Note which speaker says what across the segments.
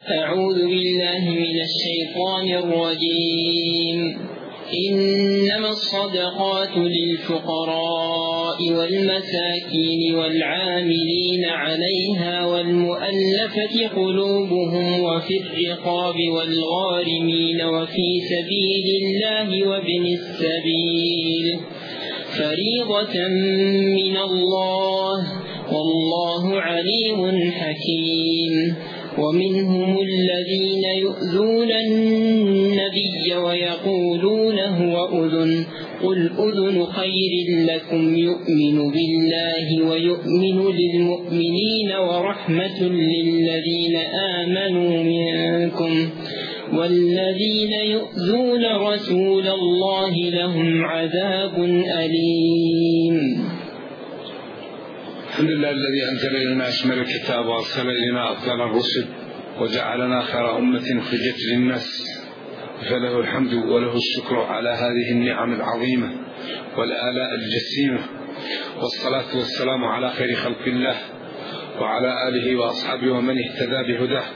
Speaker 1: أعوذ بالله من الشيطان الرجيم. إنما الصدقات للفقراء والمساكين والعاملين عليها والمؤلفة قلوبهم وفي الرقاب والغارمين وفي سبيل الله وابن السبيل فريضة من الله والله عليم حكيم. ومنهم الذين يؤذون النبي ويقولون هو أذن قل أذن خير لكم يؤمن بالله ويؤمن للمؤمنين ورحمة للذين آمنوا منكم والذين يؤذون رسول الله لهم عذاب أليم.
Speaker 2: الحمد لله الذي أنزل إلينا أشمل الكتاب وأرسل إلينا أفضل الرسل وجعلنا خير أمة خرجت للناس، فله الحمد وله الشكر على هذه النعم العظيمة والآلاء الجسيمة، والصلاة والسلام على خير خلق الله وعلى آله وأصحابه ومن اهتدى بهداه.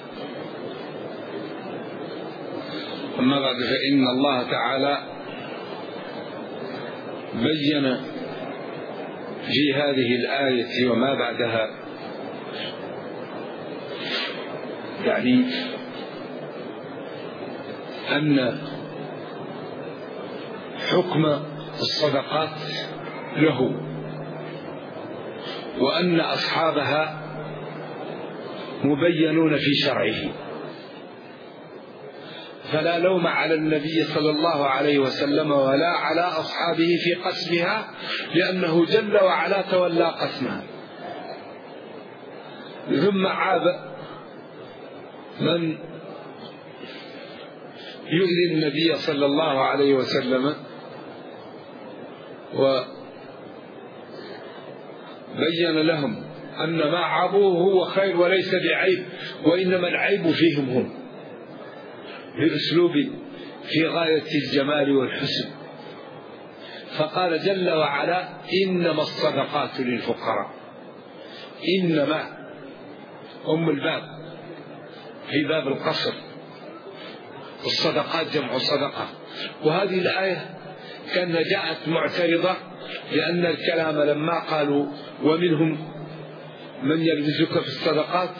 Speaker 2: أما بعد، فإن الله تعالى بين في هذه الآية وما بعدها يعني أن حكم الصدقات له وأن أصحابها مبينون في شرعه، فلا لوم على النبي صلى الله عليه وسلم ولا على أصحابه في قسمها، لأنه جل وعلا تولى قسمها. ثم عاب من يؤذي النبي صلى الله عليه وسلم وبين لهم أن ما عابوه هو خير وليس بعيب، وإنما العيب فيهم هم، بأسلوب في غاية الجمال والحسن. فقال جل وعلا: إنما الصدقات للفقراء. إنما أم الباب في باب القصر، الصدقات جمع صدقة. وهذه الآية كانها جاءت معترضة، لأن الكلام لما قالوا ومنهم من يلبسك في الصدقات،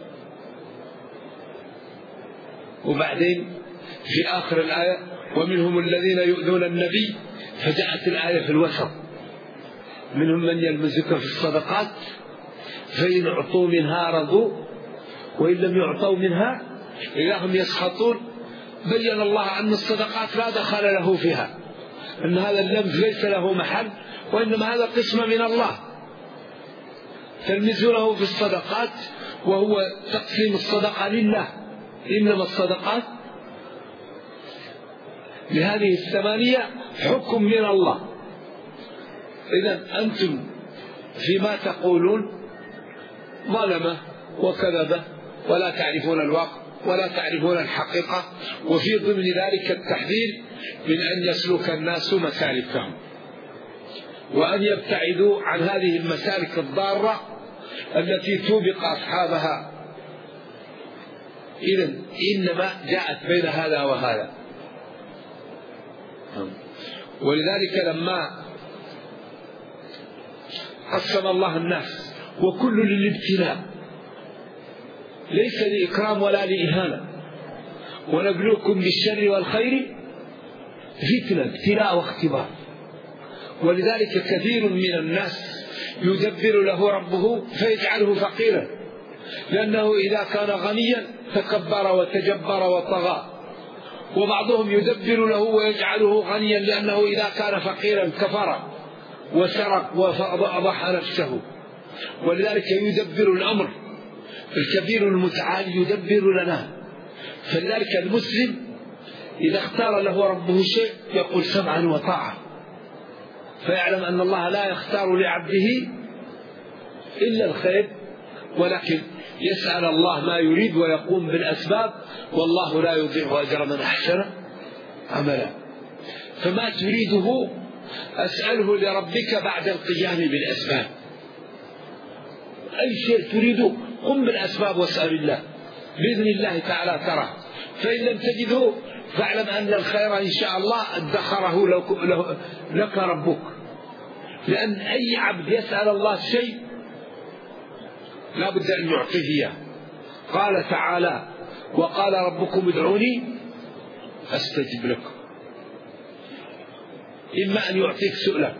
Speaker 2: وبعدين في آخر الآية ومنهم الذين يؤذون النبي، فجاءت الآية في الوسط: منهم من يلمزك في الصدقات فإن أعطوا منها رضوا وإن لم يعطوا منها إذا هم يسخطون. بين الله أن الصدقات لا دخل له فيها، أن هذا اللمز ليس له محل، وإنما هذا قسم من الله تلمزونه في الصدقات، وهو تقسيم الصدقة لله. إنما الصدقات لهذه الثمانية حكم من الله. إذن أنتم فيما تقولون ظلمة وكذبة ولا تعرفون الواقع ولا تعرفون الحقيقة، وفي ضمن ذلك التحذير من أن يسلك الناس مسالكهم وأن يبتعدوا عن هذه المسالك الضارة التي توبق أصحابها. إذن إنما جاءت بين هذا وهذا. ولذلك لما قسم الله الناس وكل للابتلاء، ليس لإكرام ولا لإهانة، ونبلوكم بالشر والخير فتنة، ابتلاء واختبار. ولذلك كثير من الناس يدبر له ربه فيجعله فقيرا، لأنه إذا كان غنيا تكبر وتجبر وطغى، وبعضهم يدبر له ويجعله غنيا لأنه إذا كان فقيرا كفر وسرق وأضحى نفسه. ولذلك يدبر الأمر الكبير المتعالي، يدبر لنا. فلذلك المسلم إذا اختار له ربه شيء يقول سمعا وطاعة، فيعلم أن الله لا يختار لعبده إلا الخير، ولكن يسأل الله ما يريد ويقوم بالأسباب، والله لا يضيع أجر من أحسن عملا. فما تريده أسأله لربك بعد القيام بالأسباب. أي شيء تريده قم بالأسباب واسأل الله، بإذن الله تعالى تراه. فإن لم تجده فاعلم أن الخير إن شاء الله ادخره لك ربك، لأن أي عبد يسأل الله شيء لا بد أن يعطيه إياه. قال تعالى: وقال ربكم ادعوني أستجب لكم. إما أن يعطيك سؤلك،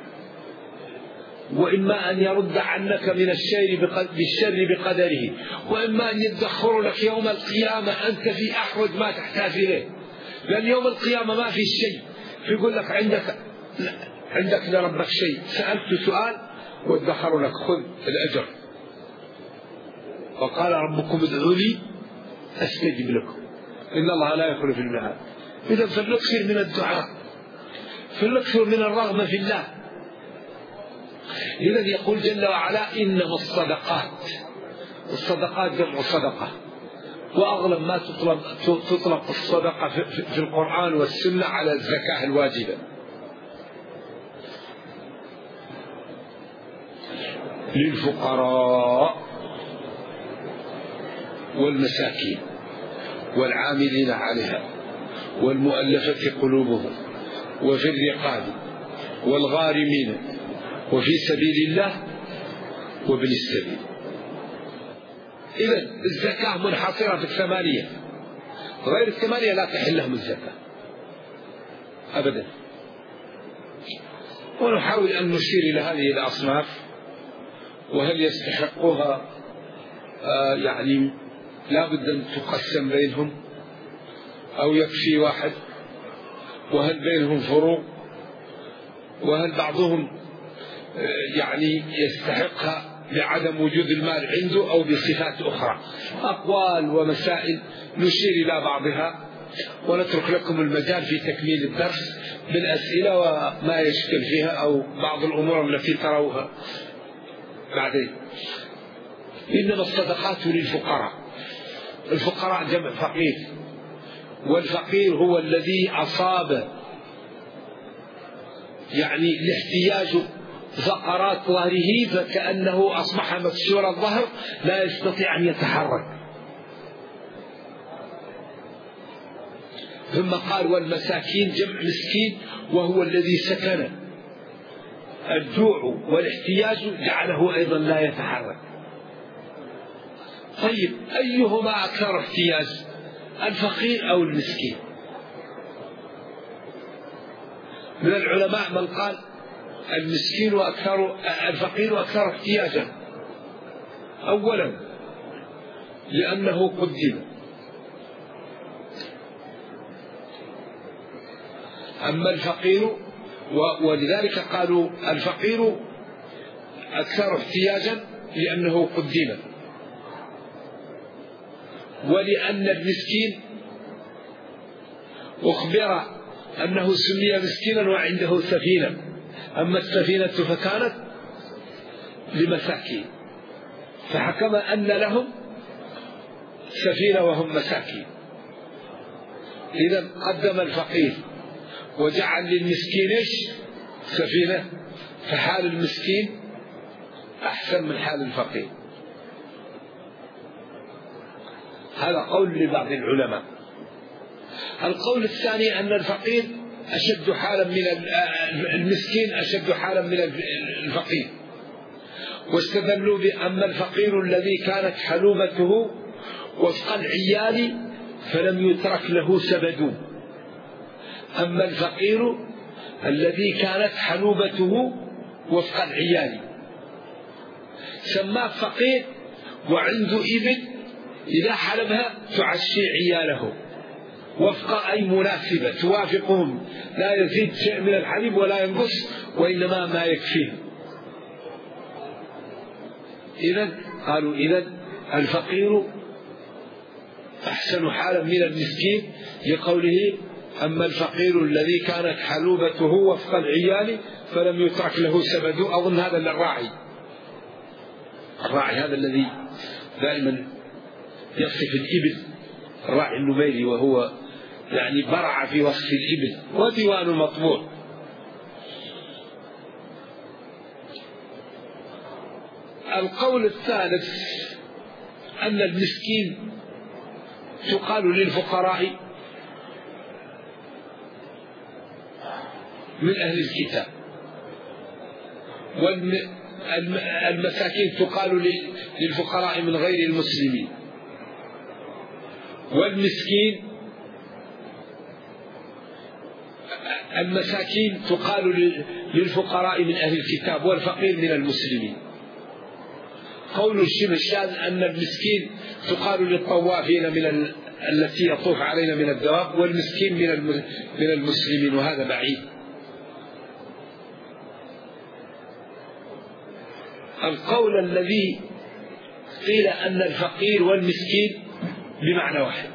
Speaker 2: وإما أن يرد عنك من بالشر بقدره، وإما أن يدخر لك يوم القيامة أنت في أحوج ما تحتاج إليه، لأن يوم القيامة ما في شيء، فيقول لك عندك لربك شيء، سألت سؤال وادخر لك، خذ الأجر. وقال ربكم ادعوني أستجب لكم إن الله لا يخلف الميعاد. إذا فلنكثر من الدعاء، فلنكثر من الرغبة في الله. إذا يقول جل وعلا: إنما الصدقات. الصدقات جمع صدقة، وأغلب ما تطلق الصدقة في القرآن والسنة على الزكاة الواجبة. للفقراء والمساكين والعاملين عليها والمؤلفة قلوبهم وفي الرقاب والغارمين وفي سبيل الله وابن السبيل. إذن الزكاة منحصرة في الثمانية، غير الثمانية لا تحل لهم الزكاة أبدا. ونحاول أن نشير إلى هذه الأصناف، وهل يستحقها يعني لا بد أن تقسم بينهم أو يكفي واحد، وهل بينهم فروق، وهل بعضهم يعني يستحقها بعدم وجود المال عنده أو بصفات أخرى. أقوال ومسائل نشير إلى بعضها، ونترك لكم المجال في تكميل الدرس بالأسئلة وما يشكل فيها أو بعض الأمور التي تروها بعدين. إنما الصدقات للفقراء. الفقراء جمع فقير، والفقير هو الذي أصاب يعني الاحتياج فقرات ظهره فكأنه أصبح مكسور الظهر لا يستطيع أن يتحرك. ثم قال: والمساكين جمع مسكين، وهو الذي سكن الجوع والاحتياج جعله أيضا لا يتحرك. طيب، أيهما أكثر احتياج، الفقير أو المسكين؟ من العلماء من قال المسكين الفقير أكثر احتياجا، أولا لأنه قدم، أما الفقير ولذلك قالوا الفقير أكثر احتياجا لأنه قدم، ولأن المسكين أخبر أنه سمي مسكينا وعنده سفينة، أما السفينة فكانت لمساكين، فحكم أن لهم سفينة وهم مساكين. إذا قدم الفقير وجعل للمسكين سفينة، فحال المسكين أحسن من حال الفقير. هذا قول لبعض العلماء. القول الثاني أن الفقير أشد حالا من المسكين أشد حالا من الفقير، واستدلوا بأن الفقير الذي كانت حلوبته وفق العيال فلم يترك له سبد، أما الفقير الذي كانت حلوبته وفق العيال سماه فقير وعنده إبل إذا حلبها تعشي عياله وفق أي مناسبة توافقهم، لا يزيد شيء من الحليب ولا ينقص، وإنما ما يكفيه. إذن قالوا الفقير أحسن حالا من المسكين، لقوله: أما الفقير الذي كانت حلوبته وفق العيال فلم يترك له سبد. أظن هذا الراعي هذا الذي دائما يصف الإبل، الراعي النميري، وهو يعني برع في وصف الإبل، وديوان مطبوع. القول الثالث أن المسكين تقال للفقراء من أهل الكتاب، والمساكين تقال للفقراء من غير المسلمين، المساكين تقال للفقراء من أهل الكتاب، والفقير من المسلمين. قول الشبه الشاذ أن المسكين تقال للطوافين التي يطوف علينا من الدواب، والمسكين من المسلمين، وهذا بعيد. القول الذي قيل أن الفقير والمسكين بمعنى واحد،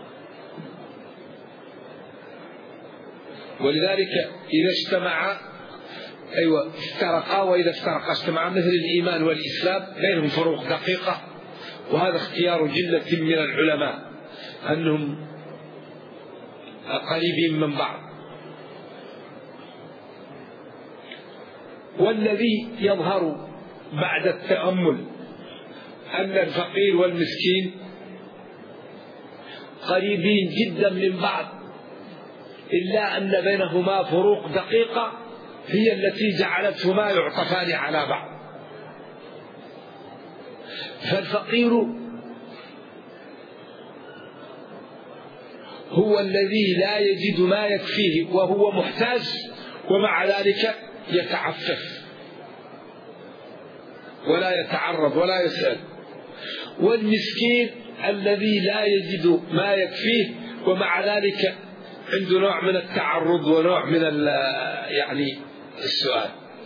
Speaker 2: ولذلك إذا اجتمعا افترقا، وإذا افترقا اجتمعا، مثل الإيمان والإسلام بينهم فروق دقيقة، وهذا اختيار جلة من العلماء أنهم قريبين من بعض. والذي يظهر بعد التأمل أن الفقير والمسكين قريبين جدا من بعض، إلا أن بينهما فروق دقيقة هي التي جعلتهما يعطفان على بعض. فالفقير هو الذي لا يجد ما يكفيه وهو محتاج، ومع ذلك يتعفف ولا يتعرض ولا يسأل. والمسكين الذي لا يجد ما يكفيه ومع ذلك عنده نوع من التعرض ونوع من السؤال.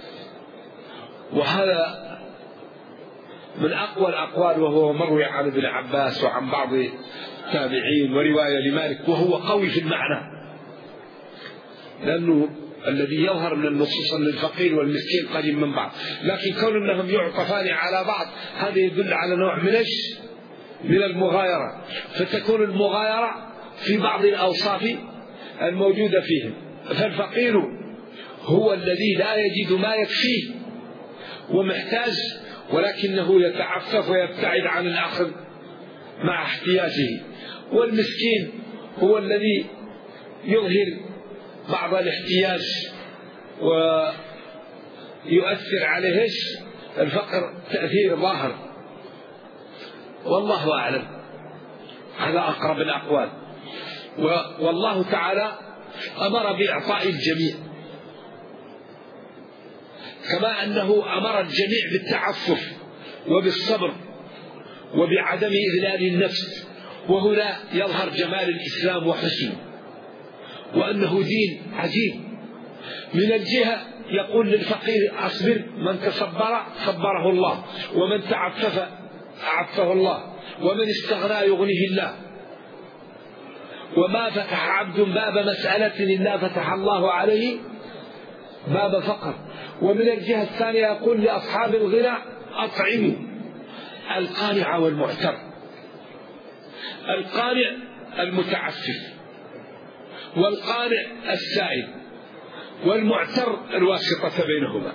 Speaker 2: وهذا من أقوى الأقوال، وهو مروي عن ابن عباس وعن بعض التابعين، ورواية لمالك، وهو قوي في المعنى، لأنه الذي يظهر من النصوص أن الفقير والمسكين قريب من بعض، لكن كون أنهم يعطفان على بعض هذا يدل على نوع من المغايرة، فتكون المغايرة في بعض الأوصاف الموجودة فيهم. فالفقير هو الذي لا يجد ما يكفيه ومحتاج، ولكنه يتعفف ويبتعد عن الآخر مع احتياجه. والمسكين هو الذي يظهر بعض الاحتياج ويؤثر عليه الفقر تأثير ظاهر، والله أعلم، هذا أقرب الأقوال. والله تعالى أمر بإعطاء الجميع، كما أنه أمر الجميع بالتعفف وبالصبر وبعدم إذلال النفس. وهنا يظهر جمال الإسلام وحسنه، وأنه دين عجيب. من الجهة يقول للفقير أصبر، من تصبر صبره الله، ومن تعفف أعفه الله، ومن استغنى يغنيه الله، وما فتح عبد باب مسألة إلا فتح الله عليه باب فقر. ومن الجهة الثانية يقول لأصحاب الغنى أطعموا القانع والمعتر، القانع المتعفف، والقانع السائل، والمعتر الواسطة بينهما.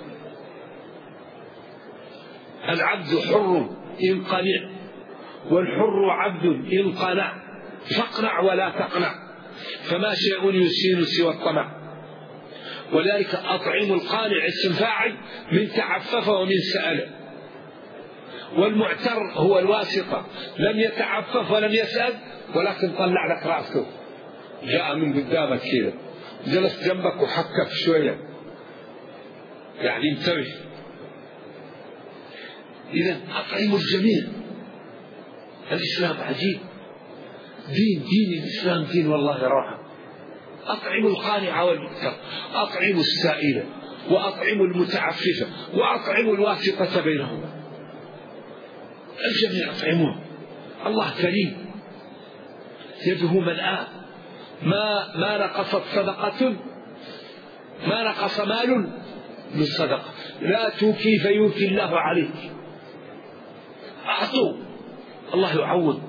Speaker 2: العبد حر إن قنع، والحر عبد إن قنع، فاقنع ولا تقنع، فما شيء يسين سوى الطمع. ولذلك أطعم القانع اسم فاعل من تعفف ومن سأل. والمعتر هو الواسطة، لم يتعفف ولم يسأل، ولكن طلع لك رأسه، جاء من قدامك كذا، جلس جنبك وحكك شوية، يعني انتبه. إذا أطعموا الجميع. الإسلام عجيب، دين الإسلام دين والله راحة. أطعموا القانع والمعتر، أطعموا السائل، وأطعموا المتعففة، وأطعموا الواسطة بينهما. الجميع أطعموه. الله كريم، يده ملآن، ما نقصت صدقة، ما نقص مال من صدقة، لا توكي فيوكي الله عليك. أعطوا الله يعوض،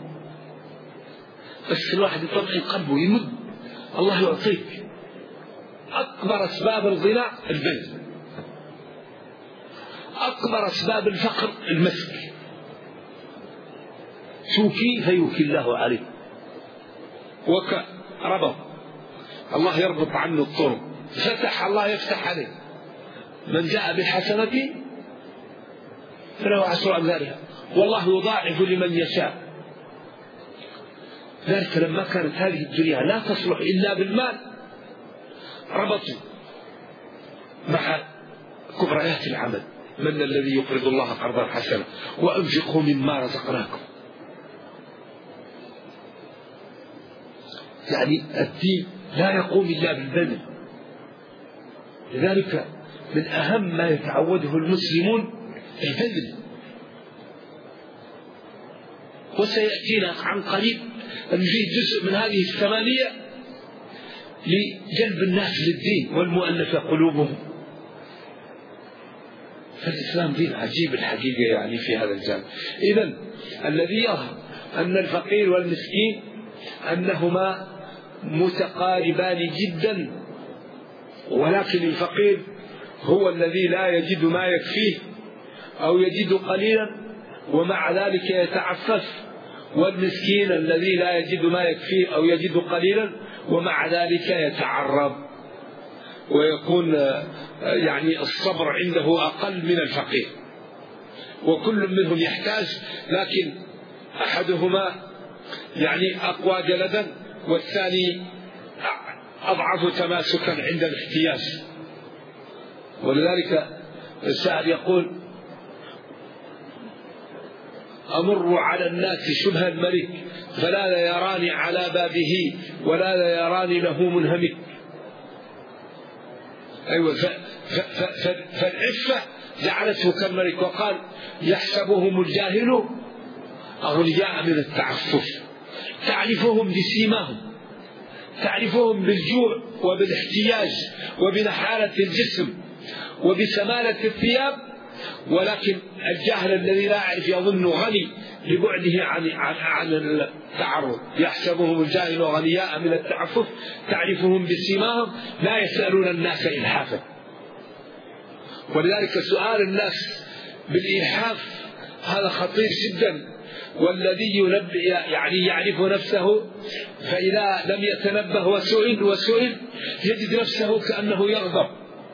Speaker 2: بس الواحد يطمئن قلبه يمد، الله يعطيك. أكبر أسباب الغنى البذل، أكبر أسباب الفقر المسك. توكي فيوكي الله عليك، ربط الله يربط عنه الطرق، فتح الله يفتح عليه. من جاء بالحسنة فله 10 أمثالها والله يضاعف لمن يشاء. ذلك لما كانت هذه الدنيا لا تصلح إلا بالمال ربطوا مع كبريات العمل. من الذي يقرض الله قرضا حسنا وأنفقوا مما رزقناكم. يعني الدين لا يقوم إلا بالبذل. لذلك من أهم ما يتعوده المسلمون البذل. وسيأتينا عن قريب أن فيه جزء من هذه 8 لجلب الناس للدين والمؤلفة قلوبهم. فالإسلام دين عجيب الحقيقة يعني في هذا الجانب. إذن الذي يظهر أن الفقير والمسكين أنهما متقاربان جدا، ولكن الفقير هو الذي لا يجد ما يكفيه أو يجد قليلا ومع ذلك يتعفف، والمسكين الذي لا يجد ما يكفيه أو يجد قليلا ومع ذلك يتعرض ويكون يعني الصبر عنده أقل من الفقير. وكل منهم يحتاج، لكن أحدهما يعني أقوى جلدا والثاني أضعف تماسكا عند الاحتياج. ولذلك الشاعر يقول: أمر على الناس شبه الملك فلا يراني على بابه ولا يراني له منهمك. أيوة، فالعفة جعلته كالملك. وقال: يحسبهم الجاهل أغنياء من التعفف، تعرفهم بسيماهم، تعرفهم بالجوع وبالاحتياج وبنحالة الجسم وبسمالة الثياب، ولكن الجاهل الذي لا يعرف يظن غني لبعده عن التعرض. يحسبهم الجاهل غنياء من التعفف، تعرفهم بسيماهم، لا يسألون الناس إلحافا. ولذلك سؤال الناس بالإلحاف هذا خطير جدا. والذي يعني يعرف نفسه فإذا لم يتنبه وسئل يجد نفسه كأنه يغضب.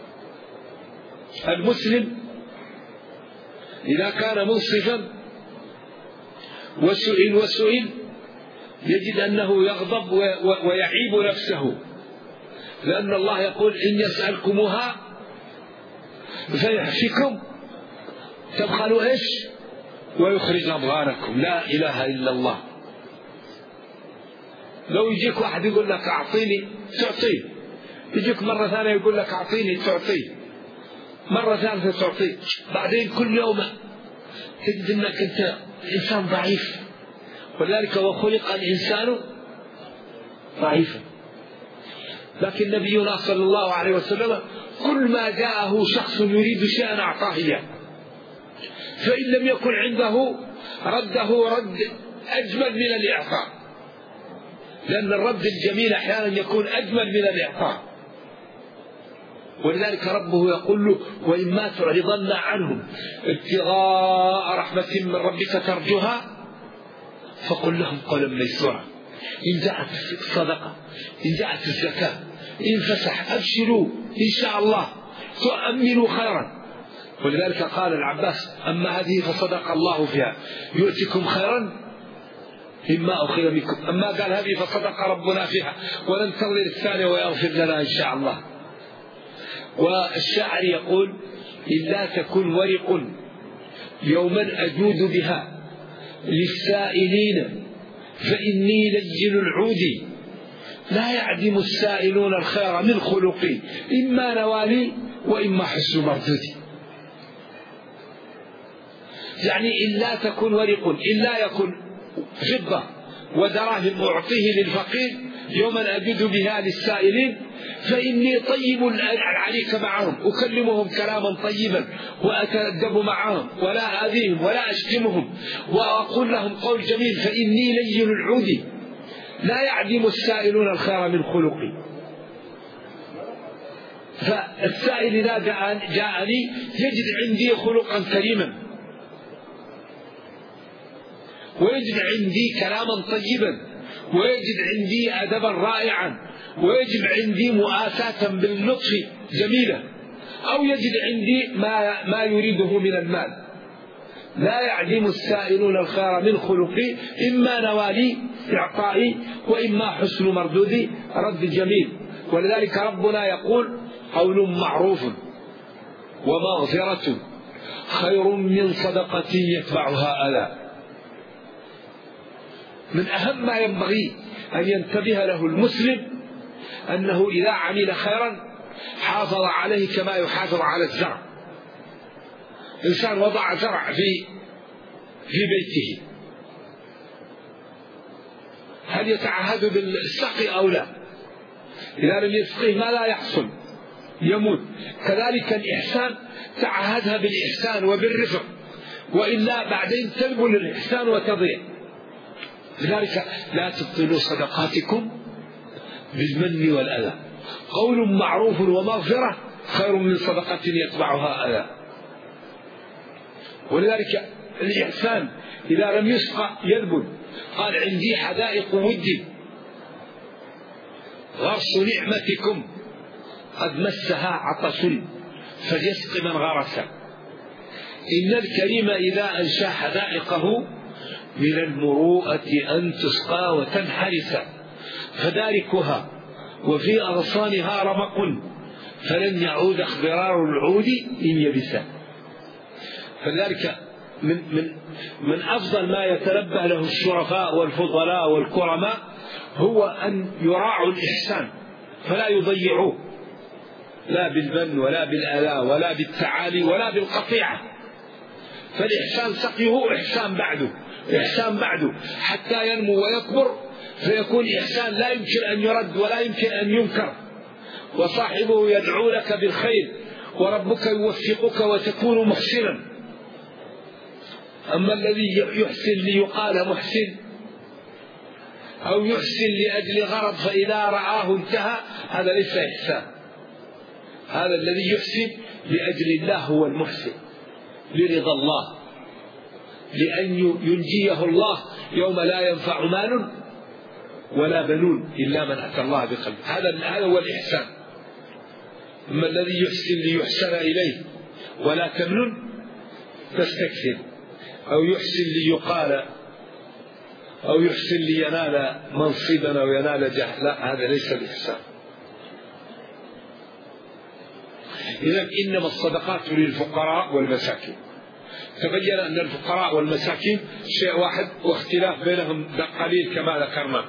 Speaker 2: المسلم إذا كان منصفا وسئل يجد أنه يغضب ويعيب نفسه، لأن الله يقول: إن يسألكموها فيحفكم تبخلوا إيش ويخرج أضغانكم. لا إله إلا الله. لو يجيك واحد يقول لك أعطيني تعطيه، يجيك مرة ثانية يقول لك أعطيني تعطيه، مرة ثالثة تعطيه، بعدين كل يوم تجد أنك أنت إنسان ضعيف. ولذلك وخلق الإنسان ضعيفا. لكن نبينا صلى الله عليه وسلم كل ما جاءه شخص يريد شيئا أعطاه إياه، فإن لم يكن عنده رده رد أجمل من الإعطاء، لأن الرد الجميل أحيانا يكون أجمل من الإعطاء. ولذلك ربه يقول له: وإما تعرضن عنهم ابتغاء رحمة من ربك ترجوها فقل لهم قولا ميسورا. إن جاءت الصدقة، إن جاءت الزكاة، إن فسح، أبشروا إن شاء الله تؤمنوا خيرا. ولذلك قال العباس: أما هذه فصدق الله فيها يؤتكم خيرا مما أخذ منكم، أما قال هذه فصدق ربنا فيها وننتظر الثانية ويغفر لنا إن شاء الله. والشاعر يقول: إلا تكن ورق يوما أجود بها للسائلين فإني لجل العود لا يعدم السائلون الخير من خلقي إما نوالي وإما حسن مردودي. يعني إلا تكن ورق، إلا يكن فضة ودراهم أعطيه للفقير يوما أجد بها للسائلين فإني طيب عليك معهم، أكلمهم كلاما طيبا وأتأدب معهم ولا آذيهم ولا أشتمهم وأقول لهم قول جميل، فإني لين العود لا يعدم السائلون الخير من خلقي. فالسائل إذا جاءني يجد عندي خلقا كريما ويجد عندي كلاما طيبا ويجد عندي أدبا رائعا، ويجد عندي مؤاساة باللطف جميلة، أو يجد عندي ما يريده من المال. لا يعدم السائلون الخير من خلقي، إما نوالي إعطائي وإما حسن مردودي رد جميل. ولذلك ربنا يقول: قول معروف ومغفرة خير من صدقة يتبعها أذى. من أهم ما ينبغي أن ينتبه له المسلم أنه إذا عمل خيرا حافظ عليه كما يحافظ على الزرع. إنسان وضع زرع في بيته، هل يتعهد بالسقي أو لا؟ إذا لم يسقيه ما لا يحصل يموت. كذلك الإحسان تعهدها بالإحسان وبالرفق، وإلا بعدين تنبل الإحسان وتضيع. لذلك لا تبطلوا صدقاتكم بالمن والأذى. قول معروف ومغفرة خير من صدقة يتبعها أذى. ولذلك الإحسان إذا لم يسقى يذبل. قال: عندي حدائق ود غرس نعمتكم قد مسها عطش فليسق من غرس. إن الكريم إذا أنشى حدائقه من المروءة أن تسقى وتنحرس، فداركها وفي أغصانها رمق فلن يعود اخضرار العود إن يبسا. فذلك من أفضل ما يتنبه له الشرفاء والفضلاء والكرماء هو أن يراعوا الإحسان فلا يضيعوه، لا بالمن ولا بالأذى ولا بالتعالي ولا بالقطيعة. فالإحسان سقيه إحسان بعده حتى ينمو ويكبر، فيكون إحسان لا يمكن أن يرد ولا يمكن أن ينكر، وصاحبه يدعو لك بالخير وربك يوفقك وتكون محسنا. أما الذي يحسن ليقال محسن أو يحسن لأجل غرض فإذا رآه انتهى، هذا ليس إحسان. هذا الذي يحسن لأجل الله هو المحسن، لرضا الله، لأن ينجيه الله يوم لا ينفع مال ولا بنون إلا من أتى الله بقلب. هذا هو الإحسان. أما الذي يحسن ليحسن إليه ولا تمنن تستكثر، أو يحسن ليقال، أو يحسن لينال منصبا أو ينال جاه، لا، هذا ليس الإحسان. إذن إنما الصدقات للفقراء والمساكين. تبين أن الفقراء والمساكين شيء واحد واختلاف بينهم قليل كما ذكرنا.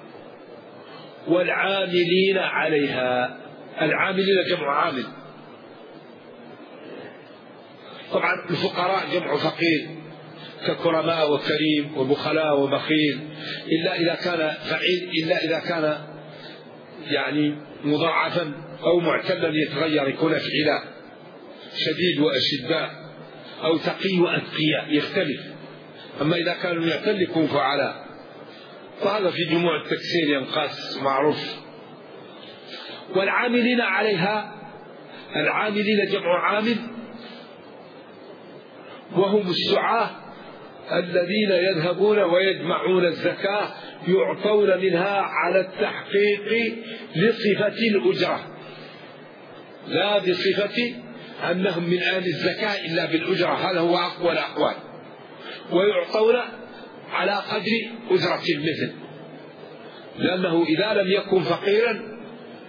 Speaker 2: والعاملين عليها، العاملين جمع عامل. طبعا الفقراء جمع فقير ككرماء وكريم وبخلاء وبخيل، إلا إذا كان فعيل، إلا إذا كان يعني مضاعفا أو معتلا يتغير، يكون فعلاء، شديد وأشداء، أو تقي وأتقياء، يختلف. أما إذا كانوا يعتل يكون فعلاء، فهذا في جموع التكسير ينقاس معروف. والعاملين عليها، العاملين جمع عامل، وهم السعاة الذين يذهبون ويجمعون الزكاة، يعطون منها على التحقيق لصفة الأجرة، لا بصفة أنهم من أهل الزكاة إلا بالأجرة، هذا هو أقوى الأقوال. ويعطون على قدر أجرة المثل، لأنه إذا لم يكن فقيرا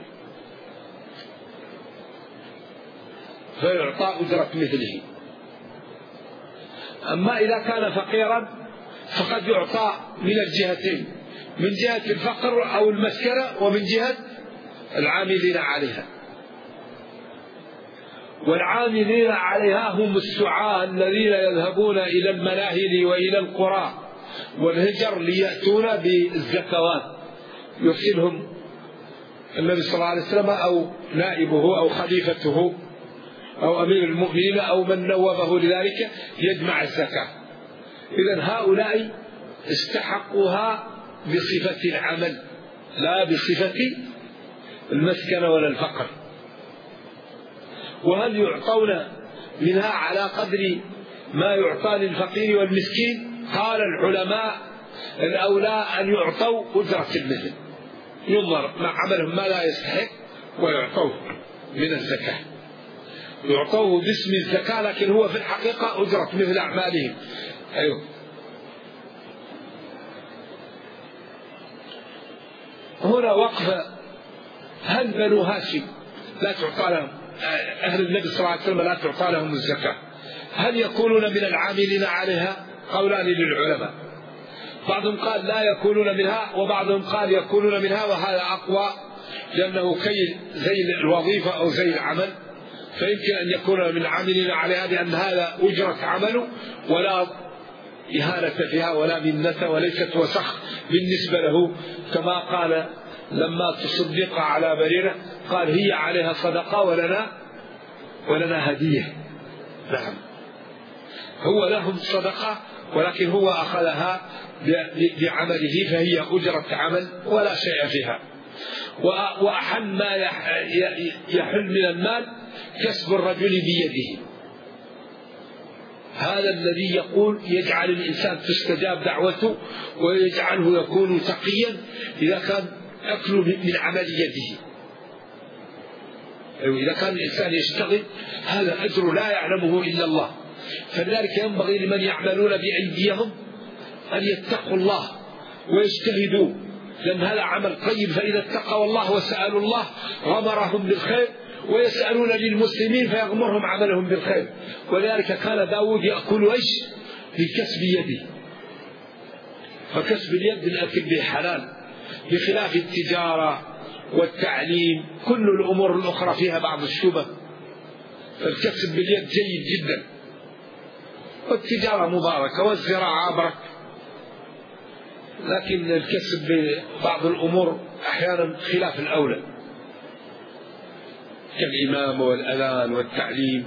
Speaker 2: فيعطى أجرة مثله. أما إذا كان فقيرا فقد يعطى من الجهتين، من جهة الفقر أو المسكنة ومن جهة العاملين عليها. والعاملين عليها هم السعاة الذين يذهبون إلى المناهل وإلى القرى والهجر ليأتون بالزكوات، يرسلهم النبي صلى الله عليه وسلم أو نائبه أو خليفته أو أمير المؤمنين أو من نوبه لذلك يجمع الزكاة. إذن هؤلاء استحقوها بصفة العمل لا بصفة المسكن ولا الفقر. وهل يعطون منها على قدر ما يعطى للفقير والمسكين؟ قال العلماء الأولى أن يعطوا أجرة المثل، ينظر مع عملهم ما لا يستحق ويعطوه من الزكاة، يعطوه باسم الزكاة لكن هو في الحقيقة أجرة مثل أعمالهم. أيوه. هنا وقفة: هل بنو هاشم لا تعطى لهم، أهل النبي صلى الله عليه وسلم لا تعطى لهم الزكاة، هل يكونون من العاملين عليها؟ قولان للعلماء، بعضهم قال لا يكونون منها، وبعضهم قال يكونون منها، وهذا أقوى لأنه كي زي الوظيفة أو زي العمل، فيمكن أن يكون من العاملين عليها لأن هذا أجرة عمله ولا إهانة فيها ولا منة وليست وسخ بالنسبة له، كما قال لما تصدق على بريرة قال هي عليها صدقة ولنا هدية. نعم، هو لهم صدقة ولكن هو أخذها بعمله فهي أجرة عمل ولا شيء فيها. وأحن ما يحل من المال كسب الرجل بيده، هذا الذي يقول يجعل الإنسان تستجاب دعوته ويجعله يكون تقيا إذا كان أكل من عمل يده. إذا كان الإنسان يشتغل هذا أجر لا يعلمه إلا الله، فلذلك ينبغي لمن يعملون بأيديهم أن يتقوا الله ويجتهدوا، لأن هذا عمل طيب، فإذا اتقوا الله وسألوا الله غمرهم بالخير، ويسألون للمسلمين فيغمرهم عملهم بالخير. ولذلك كان داود يأكل إيش؟ بكسب يده، فكسب اليد الأكل به حلال، بخلاف التجارة والتعليم كل الأمور الأخرى فيها بعض الشبه، فالكسب باليد جيد جدا، والتجارة مباركة والزراعة بركة، لكن الكسب ببعض الأمور أحيانا خلاف الأولى كالإمامة والأذان والتعليم،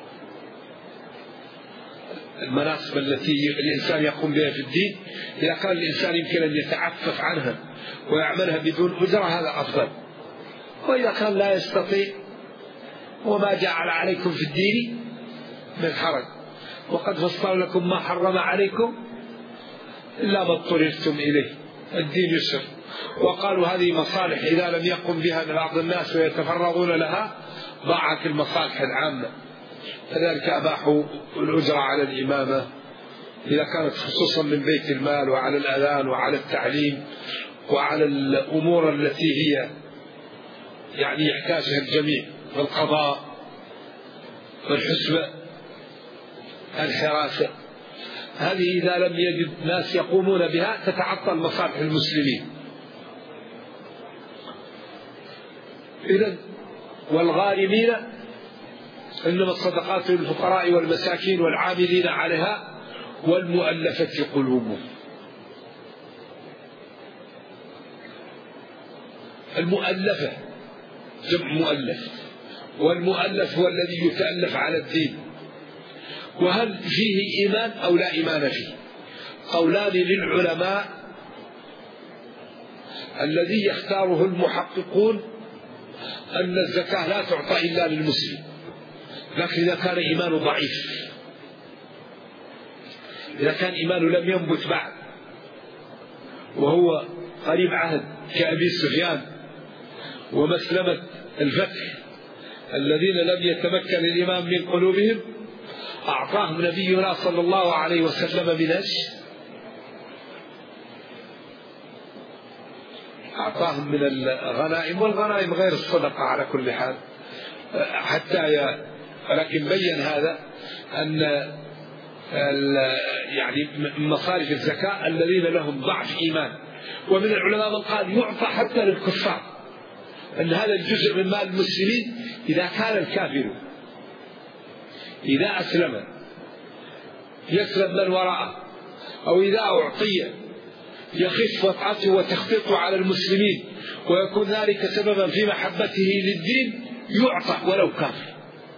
Speaker 2: المناصب التي الإنسان يقوم بها في الدين، إذا كان الإنسان يمكن أن يتعفف عنها ويعملها بدون أجرة هذا أفضل. وإذا كان لا يستطيع وما جعل عليكم في الدين من حرج، وقد فصل لكم ما حرم عليكم إلا ما اضطررتم إليه، الدين يسر. وقالوا هذه مصالح إذا لم يقم بها بعض الناس ويتفرغون لها ضاعت المصالح العامة، فذلك أباحوا الأجرة على الإمامة إذا كانت خصوصا من بيت المال، وعلى الأذان وعلى التعليم وعلى الأمور التي هي يعني يحتاجها الجميع، القضاء والحسبة الحراسة، هذه إذا لم يجد ناس يقومون بها تتعطل مصالح المسلمين. إذن والغارمين إنما الصدقات للفقراء والمساكين والعاملين عليها والمؤلفة قلوبهم. المؤلفة جمع مؤلف، والمؤلف هو الذي يتألف على الدين. وهل فيه إيمان أو لا إيمان فيه؟ قولان للعلماء، الذي يختاره المحققون أن الزكاة لا تعطى إلا للمسلم، لكن إذا كان إيمانه ضعيف، إذا كان إيمانه لم ينبت بعد وهو قريب عهد كأبي سفيان ومسلمة الفتح الذين لم يتمكن الإيمان من قلوبهم، أعطاهم نبينا صلى الله عليه وسلم من أعطاهم من الغنائم، والغنائم غير الصدقة على كل حال ولكن بين هذا أن يعني مصارف الزكاة الذين لهم ضعف إيمان. ومن العلماء من قال يعطى حتى للكفار، أن هذا الجزء من مال المسلمين إذا كان الكافر إذا أسلم يسلم من وراءه، أو إذا أعطي يخف وطأته وتخفيته على المسلمين ويكون ذلك سببا في محبته للدين يعطى ولو كافر.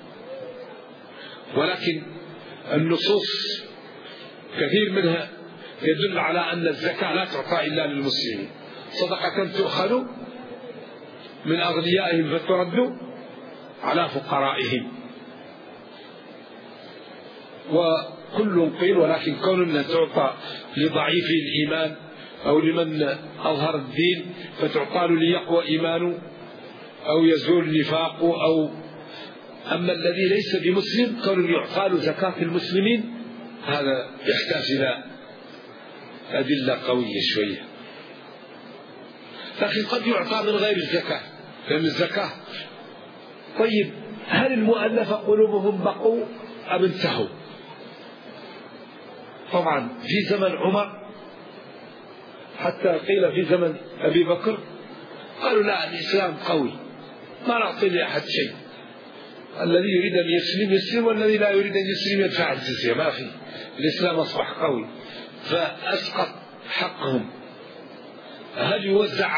Speaker 2: ولكن النصوص كثير منها يدل على أن الزكاة لا تعطى إلا للمسلمين، صدقة تؤخذ من أغنيائهم فترد على فقرائهم. كل قيل، ولكن كون أن تعطى لضعيف الإيمان أو لمن أظهر الدين فتعطى له ليقوى إيمانه أو يزول نفاقه، أما الذي ليس بمسلم كون يعطى له زكاة المسلمين هذا يحتاج إلى أدلة قوية شوية. لكن قد يعطى من غير الزكاة، لأن الزكاة. طيب هل المؤلف قلوبهم بقوا أم انتهوا؟ طبعا في زمن عمر، حتى قيل في زمن أبي بكر، قالوا لا الإسلام قوي ما نعطي لأحد شيء، الذي يريد أن يسلم يسلم، والذي لا يريد أن يسلم يدفع الجزية، ما في، الإسلام أصبح قوي فأسقط حقهم. هل يوزع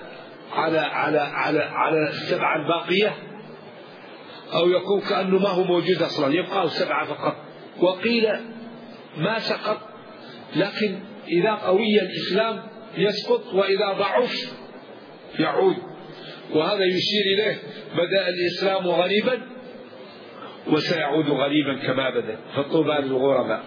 Speaker 2: على السبعة الباقية أو يكون كأنه ما هو موجود أصلا يبقى 7 فقط؟ وقيل ما سقط، لكن إذا قوي الإسلام يسقط وإذا ضعف يعود، وهذا يشير إليه بدأ الإسلام غريبا وسيعود غريبا كما بدأ، فطوبى للغرباء.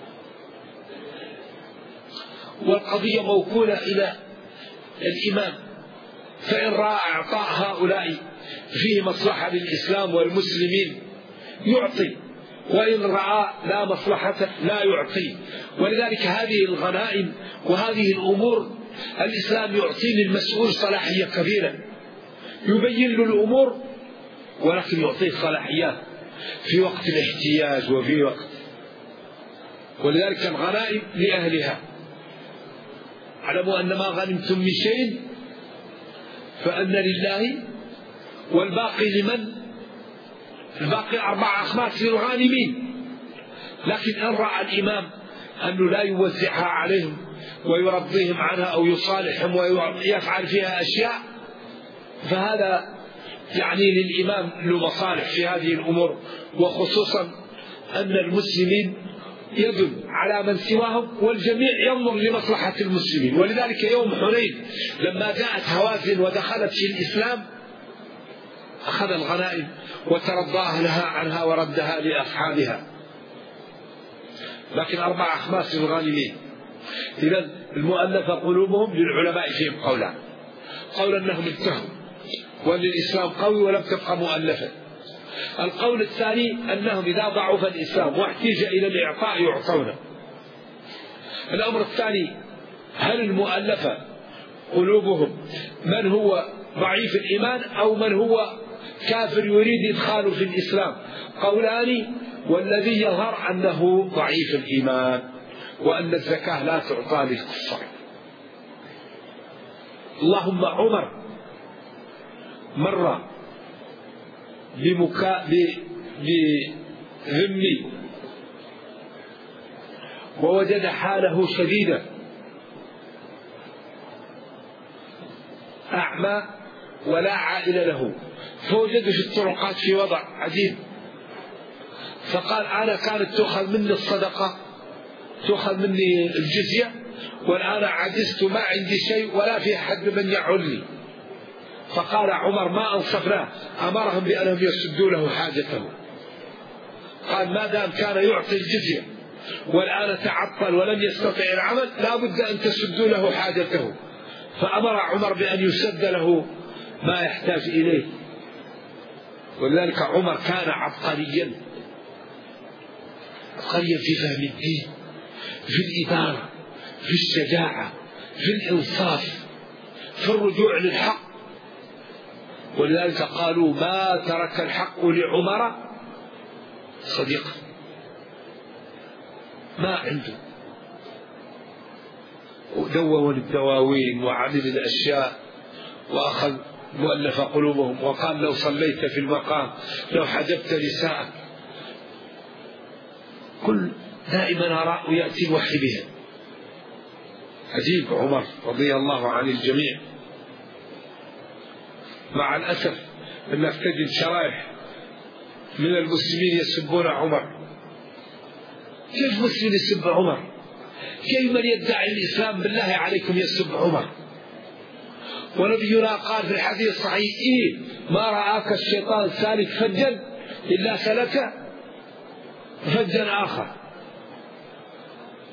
Speaker 2: والقضية موكولة إلى الإمام، فإن رأى إعطاء هؤلاء فيه مصلحة للإسلام والمسلمين يعطي، وإن رأى لا مصلحة لا يعطي. ولذلك هذه الغنائم وهذه الأمور الإسلام يعطي للمسؤول صلاحية كبيرة، يبين له الأمور ولكن يعطيه صلاحيات في وقت الاحتياج وفي وقت. ولذلك الغنائم لأهلها. اعلموا أن ما غنمتم من شيء فأن لله والباقي لمن؟ الباقي 4 أخماس للغانمين. لكن إن رأى الإمام أنه لا يوزعها عليهم ويرضيهم عنها أو يصالحهم ويفعل فيها أشياء، فهذا يعني للإمام له مصالح في هذه الأمور، وخصوصا أن المسلمين يدل على من سواهم والجميع ينظر لمصلحة المسلمين. ولذلك يوم حنين لما جاءت هوازن ودخلت في الإسلام أخذ الغنائم وترضاها لها عنها وردها لأصحابها، لكن 4 أخماس للغانمين. إذن المؤلفة قلوبهم للعلماء فيهم قولان: قول أنهم انتهوا وأن الإسلام قوي ولم تبقى مؤلفة. القول الثاني أنهم إذا ضعف الإسلام واحتاج إلى الإعطاء يعطونه. الأمر الثاني: هل المؤلفة قلوبهم من هو ضعيف الإيمان أو من هو كافر يريد إدخاله في الإسلام؟ قولان، والذي يظهر أنه ضعيف الإيمان وأن الزكاة لا تعطى للكفار. اللهم عمر مر بذمي ووجد حاله شديدة، أعمى ولا عائل له، فوجد في الطرقات في وضع عجيب، فقال: أنا كانت تؤخذ مني الصدقة، تؤخذ مني الجزية، والآن عجزت ما عندي شيء ولا في أحد من يعلي. فقال عمر: ما أنصفناه، أمرهم بأنهم يسدوا له حاجته. قال: ما دام كان يعطي الجزية والآن تعطل ولم يستطع العمل لا بد أن تسدوا له حاجته. فأمر عمر بأن يسد له ما يحتاج إليه. ولذلك عمر كان عبقريا في فهم الدين، في الإدارة، في الشجاعة، في الإنصاف، في الرجوع للحق. ولذلك قالوا: ما ترك الحق لعمر صديق، ما عنده. ودون الدواوين وعمل الأشياء وأخذ مؤلف قلوبهم، وقال: لو صليت في المقام، لو حجبت نساءك، كل دائما أراء يأتي الوحي بها. عجيب عمر رضي الله عن الجميع. مع الأسف أنك تجد شرائح من المسلمين يسبون عمر. كيف مسلم يسب عمر؟ كيف من يدعي الإسلام بالله عليكم يسب عمر؟ ونبينا قال في الحديث الصحيح: ما رآك الشيطان سالك فجا إلا سلك فجا آخر.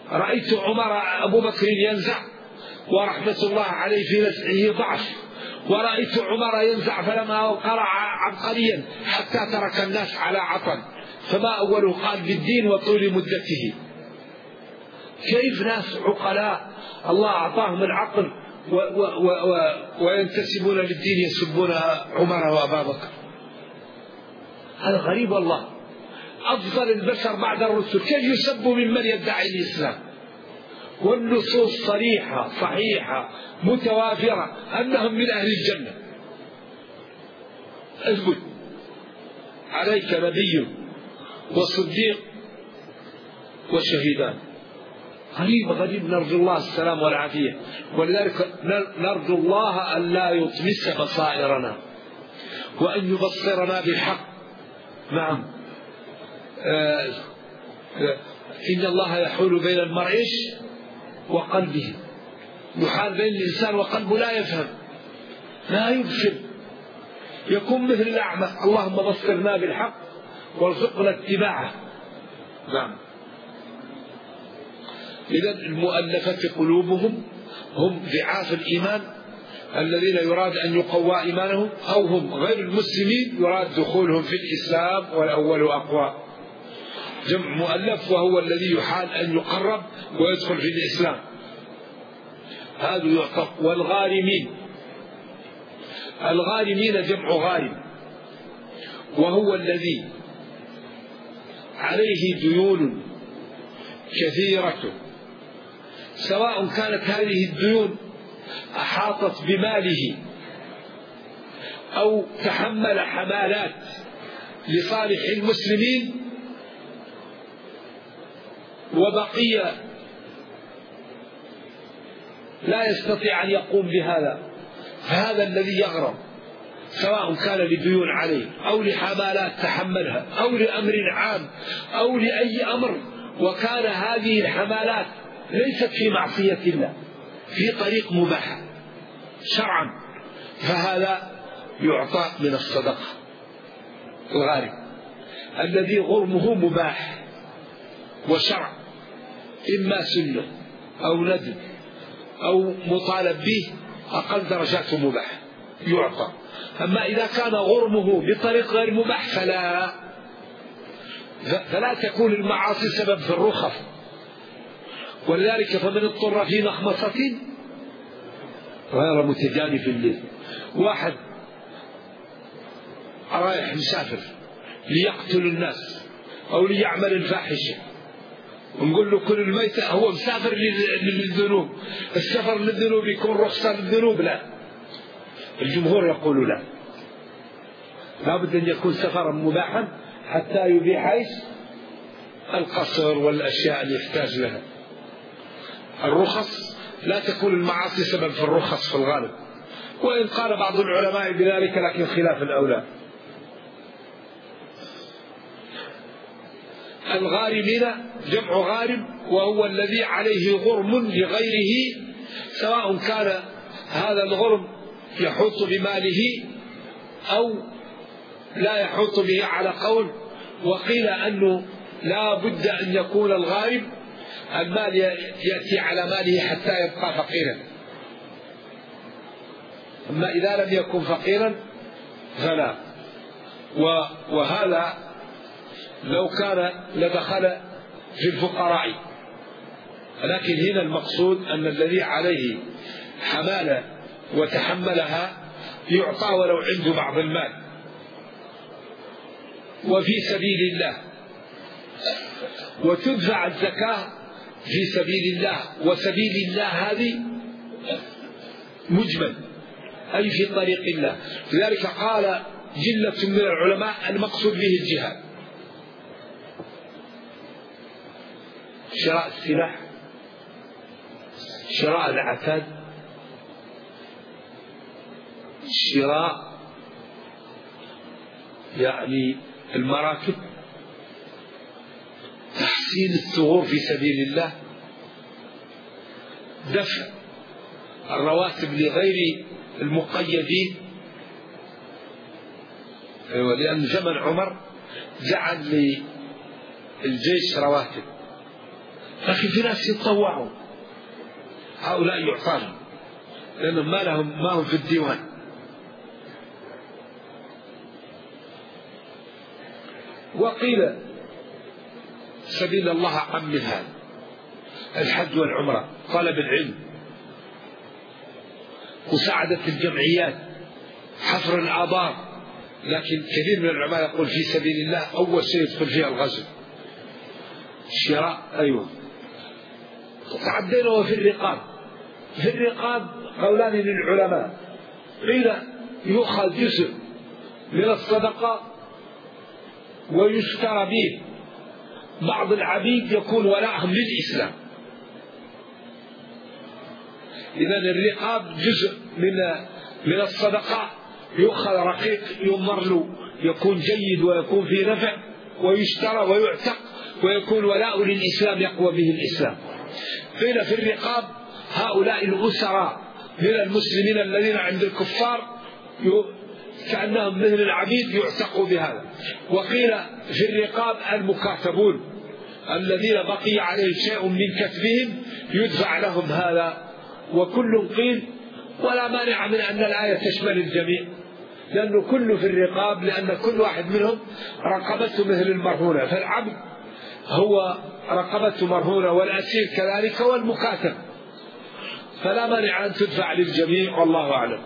Speaker 2: رأيت عمر أبو بكر ينزع ورحمة الله عليه في نزعه ضعف، ورأيت عمر ينزع فلما قرع عبقريا حتى ترك الناس على عطل، فما أوله قال بالدين وطول مدته. كيف ناس عقلاء الله أعطاهم العقل وينتسبون للدين يسبون عمر وأبا بكر؟ هذا غريب والله. أفضل البشر بعد الرسل كيف يسب ممن يدعي الإسلام؟ والنصوص صريحة صحيحة متوافرة أنهم من أهل الجنة. اثبت عليك نبي وصديق وشهيدان. غريب نرجو الله السلام والعافية. ولذلك نرجو الله أن لا يطمس بصائرنا وأن يبصرنا بالحق. نعم. إن الله يحول بين المرء وقلبه، يحال بين الإنسان وقلبه لا يفهم لا يبصر، يكون مثل الأعمى. اللهم بصرنا بالحق وارزقنا اتباعه. نعم. إذا المؤلفة قلوبهم هم ضعاف الإيمان الذين يراد أن يقوى إيمانهم، أو هم غير المسلمين يراد دخولهم في الإسلام والأول أقوى. جمع مؤلف وهو الذي يحال أن يقرب ويدخل في الإسلام، هذا يعطى. الغارمين جمع غارم، وهو الذي عليه ديون كثيرة، سواء كانت هذه الديون أحاطت بماله أو تحمل حمالات لصالح المسلمين وبقي لا يستطيع أن يقوم بهذا، فهذا الذي يغرم، سواء كان لديون عليه أو لحمالات تحملها أو لأمر عام أو لأي أمر، وكان هذه الحمالات ليست في معصية الله، في طريق مباح شرعا، فهذا يعطى من الصدقة. الغارم الذي غرمه مباح وشرع، إما سنة أو ندب أو مطالب به، أقل درجاته مباح يعطى. أما إذا كان غرمه بطريق غير مباح فلا تكون المعاصي سبب في الرخص. ولذلك فمن اضطر في مخمصة غير متجانف للإثم. واحد رايح مسافر ليقتل الناس أو ليعمل الفاحشة، ونقول له كل الميتة، هو مسافر للذنوب. السفر للذنوب يكون رخصة للذنوب؟ لا، الجمهور يقول لا، لابد أن يكون سفرا مباحا حتى يبيح القصر والأشياء اللي يحتاج لها. الرخص لا تكون المعاصي سبب في الرخص في الغالب، وإن قال بعض العلماء بذلك لكن خلاف الأولى. الغارمين جمع غارم، وهو الذي عليه غرم لغيره، سواء كان هذا الغرم يحوط بماله أو لا يحوط به على قول. وقيل أنه لا بد أن يكون الغارم المال يأتي على ماله حتى يبقى فقيرا، أما إذا لم يكن فقيرا فلا. وهذا لو كان لدخل في الفقراء، لكن هنا المقصود أن الذي عليه حمالة وتحملها يعطى ولو عنده بعض المال. وفي سبيل الله، وتدفع الزكاة في سبيل الله، وسبيل الله هذه مجمل أي في طريق الله. لذلك قال جلة من العلماء المقصود به الجهاد، شراء السلاح، شراء العتاد، شراء يعني المراكب، تحسين الثغور في سبيل الله، دفع الرواتب لغير المقيدين. لأن زمن عمر جعل للجيش رواتب، لكن في ناس يتطوعوا، هؤلاء يعطاهم لأنهم ما هم في الديوان. وقيل سبيل الله أعم من هذا، الحج والعمرة، طلب العلم، مساعدة الجمعيات، حفر الآبار. لكن كثير من العلماء يقول في سبيل الله أول شيء يدخل فيها الغزو، الشراء. أيوة. تعدينا. وفي الرقاب، في الرقاب قولان للعلماء، قيل يؤخذ جزء من الصدقة ويشترى به بعض العبيد يكون ولاءهم للإسلام. إذن الرقاب جزء من الصدقة، يؤخذ رقيق يمر له يكون جيد ويكون فيه نفع، ويشترى ويعتق ويكون ولاء للإسلام يقوى به الإسلام. قيل في الرقاب هؤلاء الأسرى من المسلمين الذين عند الكفار كأنهم مثل العبيد يعتقوا بهذا. وقيل في الرقاب المكاتبون الذين بقي عليهم شيء من كتبهم يدفع لهم هذا. وكل قيل ولا مانع من أن الآية تشمل الجميع، لأنه كله في الرقاب، لأن كل واحد منهم رقبته مثل المرهونة، فالعبد هو رقبته مرهونة والأسير كذلك والمكاتب، فلا مانع أن تدفع للجميع والله أعلم.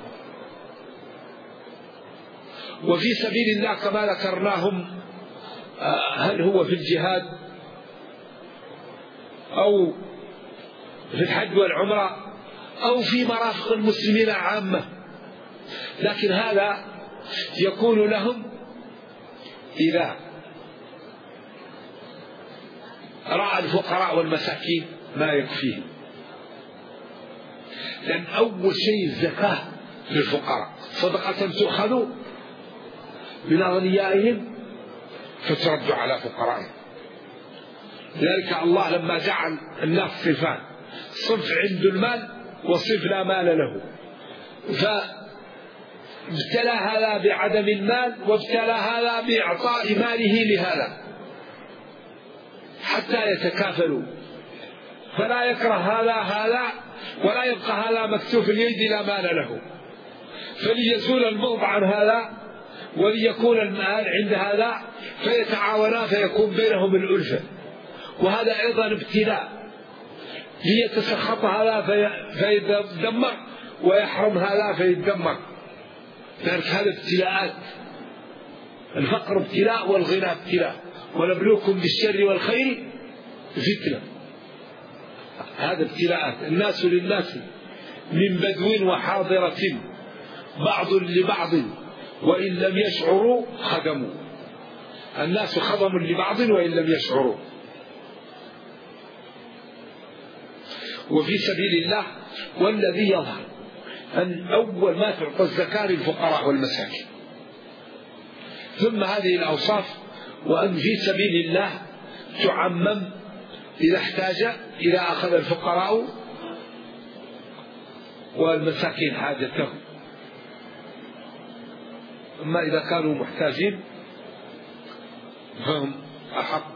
Speaker 2: وفي سبيل الله كما ذكرناهم، هل هو في الجهاد أو في الحج والعمرة أو في مرافق المسلمين عامة، لكن هذا يكون لهم إذا رأى الفقراء والمساكين ما يكفيهم، لأن أول شيء الزكاة للفقراء، صدقة تؤخذ من أغنيائهم فترد على فقرائهم. لذلك الله لما جعل الناس صفان، صنف عنده المال وصنف لا مال له، فابتلى هذا بعدم المال وابتلى هذا بإعطاء ماله لهذا حتى يتكافلوا، فلا يكره هذا ولا يبقى هذا مكتوف اليد لا مال له، فليزول البغض عن هذا وليكون المال عند هذا فيتعاونا فيكون بينهم الألفة. وهذا أيضا ابتلاء، ليتسخط هذا فيتدمر ويحرم هذا فيتدمر. لذلك هذا ابتلاءات، الفقر ابتلاء والغنى ابتلاء، ونبلوكم بالشر والخير فتنة. هذا ابتلاءات، الناس للناس من بدو وحاضرة بعض لبعض وإن لم يشعروا خدموا، الناس خدم لبعض وإن لم يشعروا. وفي سبيل الله والذي يظهر أن أول ما تعطى الزكاة للفقراء والمساكين، ثم هذه الأوصاف، وأن في سبيل الله تعمم إذا احتاج، إذا أخذ الفقراء والمساكين حاجتهم، أما إذا كانوا محتاجين فهم أحق.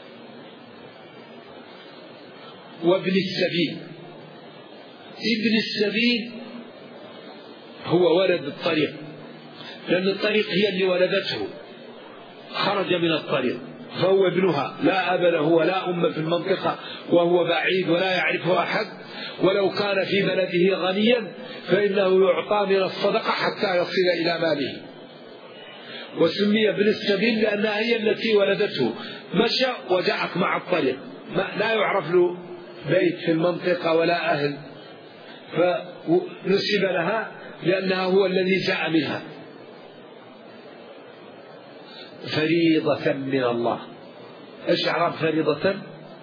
Speaker 2: وابن السبيل، ابن السبيل هو ولد الطريق، لأن الطريق هي اللي ولدته، خرج من الطريق فهو ابنها، لا أب له ولا أم في المنطقة وهو بعيد ولا يعرفه أحد، ولو كان في بلده غنيا فإنه يعطى من الصدقة حتى يصل إلى ماله. وسمي ابن السبيل لأنها هي التي ولدته، مشى وجاءت مع الطريق، لا يعرف له بيت في المنطقة ولا أهل، فنسب لها لأنها هو الذي جاء منها. فريضة من الله. إيش إعراب فريضة؟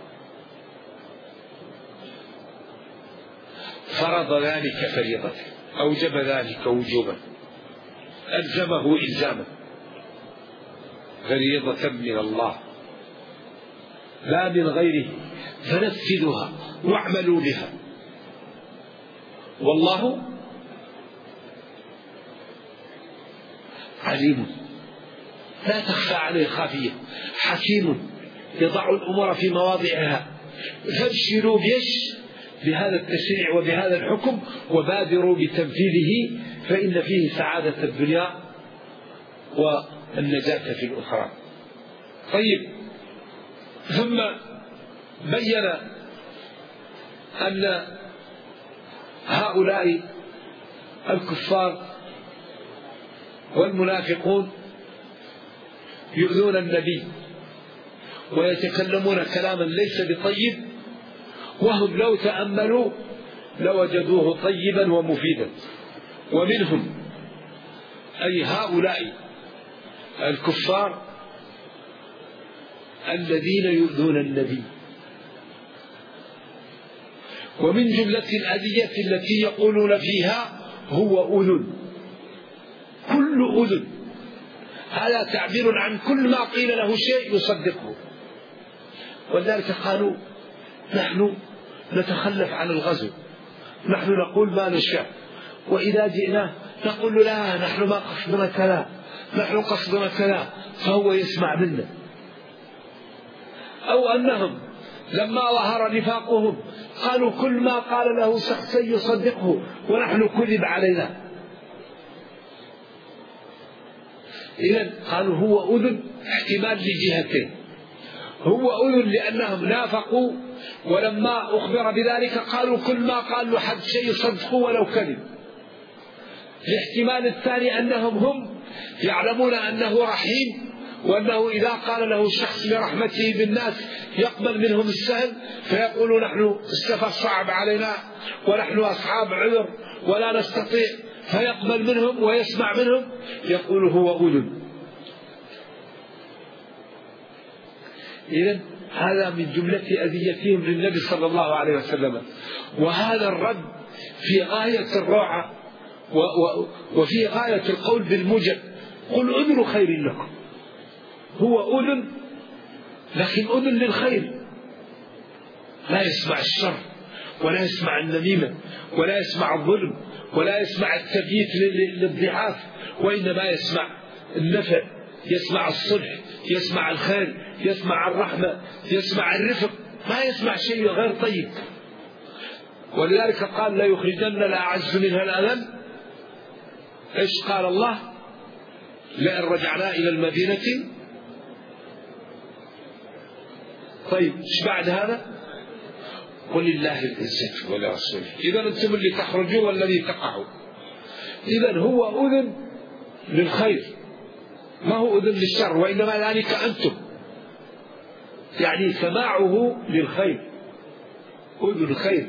Speaker 2: فرض ذلك فريضة، أوجب ذلك وجوبا، ألزمه إلزاما. فريضة من الله لا من غيره، فنفذوها واعملوا بها، والله عليم لا تخفى عليه خافية، حكيم يضع الأمور في مواضعها فابشروا بهذا التشريع وبهذا الحكم وبادروا بتنفيذه، فإن فيه سعادة الدنيا والنجاة في الأخرى. طيب، ثم بين أن هؤلاء الكفار والمنافقون يؤذون النبي ويتكلمون كلاما ليس بطيب، وهم لو تأملوا لوجدوه طيبا ومفيدا. ومنهم أي هؤلاء الكفار الذين يؤذون النبي. ومن جملة الأذية التي يقولون فيها هو أذن، كل أذن، هذا تعبير عن كل ما قيل له شيء يصدقه. ولذلك قالوا نحن نتخلف عن الغزو، نحن نقول ما نشاء، وإذا جئنا نقول لا نحن ما قصدنا كذا، نحن قصدنا كذا، فهو يسمع منا. أو أنهم لما ظهر نفاقهم قالوا كل ما قال له شخص يصدقه ونحن كذب علينا. إذن قالوا هو أذن احتمال لجهتين، هو أذن لأنهم نافقوا ولما أخبر بذلك قالوا كل ما قال له حد شيء يصدقه ولو كذب. الاحتمال الثاني أنهم هم يعلمون أنه رحيم، وأنه إذا قال له الشخص لرحمته بالناس يقبل منهم السهل، فيقولوا نحن السفر صعب علينا ونحن أصحاب عذر ولا نستطيع، فيقبل منهم ويسمع منهم، يقول هو أذن. إذن هذا من جملة أذيتهم للنبي صلى الله عليه وسلم. وهذا الرد في غاية الروعة وفي غاية القول بالموجب، قل أذن خير لكم. هو أذن لكن أذن للخير، لا يسمع الشر ولا يسمع النميمة ولا يسمع الظلم ولا يسمع التبييت للضعاف، وإنما يسمع النفع، يسمع الصلح، يسمع الخير، يسمع الرحمة، يسمع الرفق، ما يسمع شيء غير طيب. ولذلك قال لا يخرجن الأعز منها الأذل. إيش قال الله؟ لئن رجعنا إلى المدينة. طيب إيش بعد هذا؟ ولله العزة ولرسوله. إذا أنتم اللي تخرجوا والذي تقعوا. إذا هو أذن للخير ما هو أذن للشر، وإنما ذلك أنتم، يعني سماعه للخير، أذن الخير.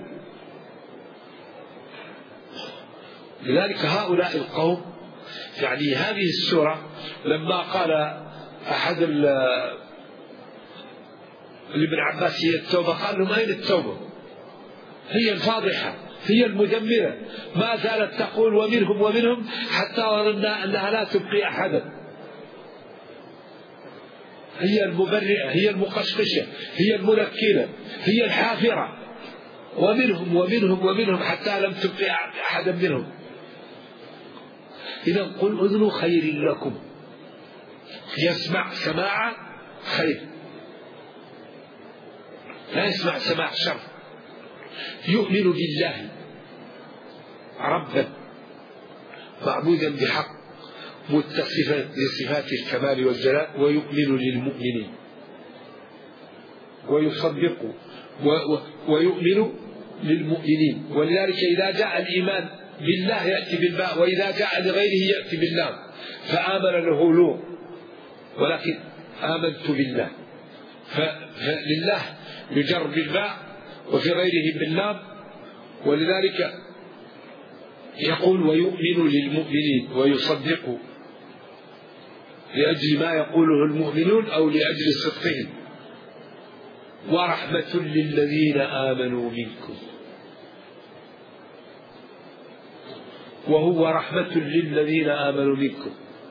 Speaker 2: لذلك هؤلاء القوم، يعني هذه السورة لما قال أحد لابن عباس هي التوبة، قال لهم أين التوبة؟ هي الفاضحة، هي المدمرة، ما زالت تقول ومنهم حتى ظننا أنها لا تبقي أحدا. هي المبرئة، هي المقشقشة، هي المنكلة، هي الحافرة، ومنهم حتى لم تبقي أحدا منهم. إذا قل أذن خير لكم، يسمع سماع خير، لا يسمع سماع شر. يؤمن بالله ربا معبودا بحق متصفا بصفات الكمال والجلال، ويؤمن للمؤمنين ويصدق ويؤمن للمؤمنين. ولذلك إذا جاء الإيمان بالله يأتي بالباء، وإذا جاء لغيره يأتي باللام، فآمن له لوط، ولكن آمنت بالله، فلله يجر بالباء وفي غيره باللام. ولذلك يقول ويؤمن للمؤمنين ويصدق لأجل ما يقوله المؤمنون أو لأجل صدقهم. ورحمة للذين آمنوا منكم، وهو رحمة للذين آمنوا منكم.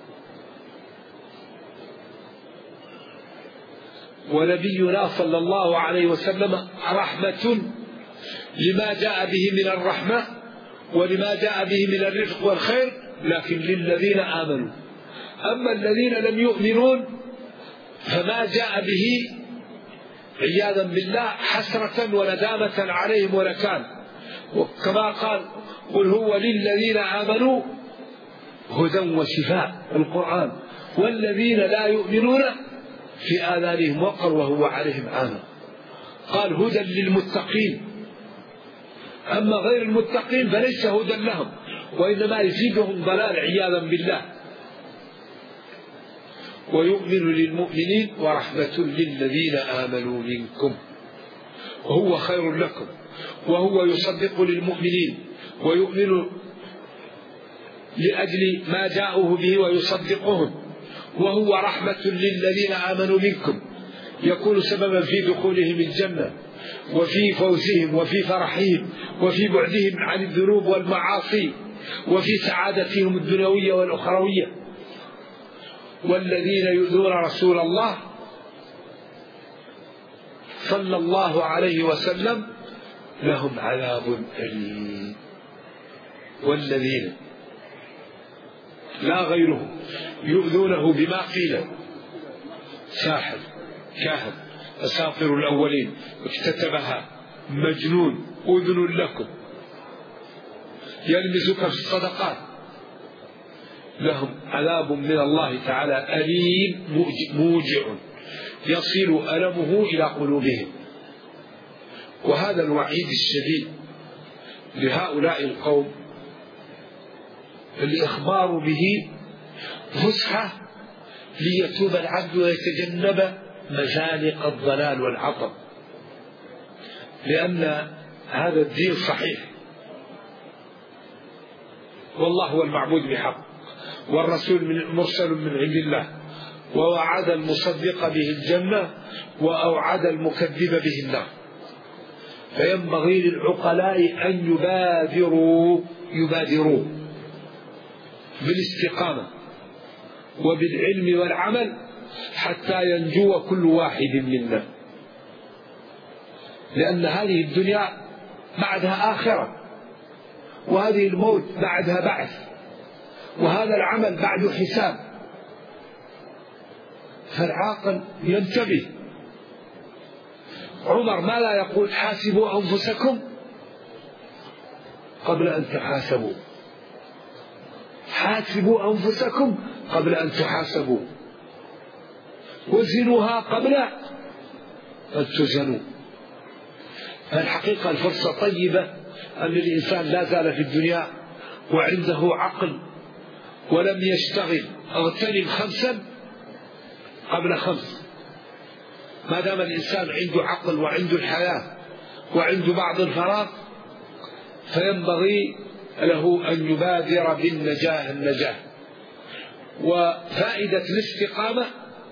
Speaker 2: ونبينا صلى الله عليه وسلم رحمة لما جاء به من الرحمة ولما جاء به من الرفق والخير، لكن للذين آمنوا. أما الذين لم يؤمنون فما جاء به عياذا بالله حسرة وندامة عليهم ولكان. وكما قال قل هو للذين آمنوا هدى وشفاء القرآن، والذين لا يؤمنون في آذانهم وقر وهو عليهم عامى. قال هدى للمتقين، أما غير المتقين فليس هدى لهم، وإنما يزيدهم ضلال عياذا بالله. ويؤمن للمؤمنين ورحمة للذين آمنوا منكم وهو خير لكم، وهو يصدق للمؤمنين ويؤمن لأجل ما جاءوه به ويصدقهم، وهو رحمة للذين آمنوا منكم، يكون سببا في دخولهم الجنة وفي فوزهم وفي فرحهم وفي بعدهم عن الذنوب والمعاصي وفي سعادتهم الدنيوية والأخروية. والذين يؤذون رسول الله صلى الله عليه وسلم لهم عذاب أليم. والذين لا غيره يؤذونه بما قيل ساحر كاهن أساطير الأولين اكتتبها مجنون أذن لكم يلمزك في الصدقات لهم عذاب من الله تعالى أليم موجع يصل ألمه إلى قلوبهم. وهذا الوعيد الشديد لهؤلاء القوم الإخبار به فسحة ليتوب العبد ويتجنب مزالق الضلال والعطب، لأن هذا الدين صحيح، والله هو المعبود بحق، والرسول مرسل من عند الله، ووعد المصدق به الجنة وأوعد المكذب به النار. فينبغي للعقلاء أن يبادروا بالاستقامة وبالعلم والعمل حتى ينجو كل واحد منا، لأن هذه الدنيا بعدها آخرة، وهذه الموت بعدها بعث، وهذا العمل بعده حساب. فالعاقل ينتبه. عمر ما لا يقول حاسبوا أنفسكم قبل أن تحاسبوا، حاسبوا أنفسكم قبل أن تحاسبوا، وزنوها قبل أن تزنوا. فالحقيقة الفرصة طيبة أن الإنسان لا زال في الدنيا وعنده عقل ولم يشتغل. اغتنم 5 قبل 5. ما دام الإنسان عنده عقل وعنده الحياة وعنده بعض الفراغ فينبغي له أن يبادر النجاة. وفائدة الاستقامة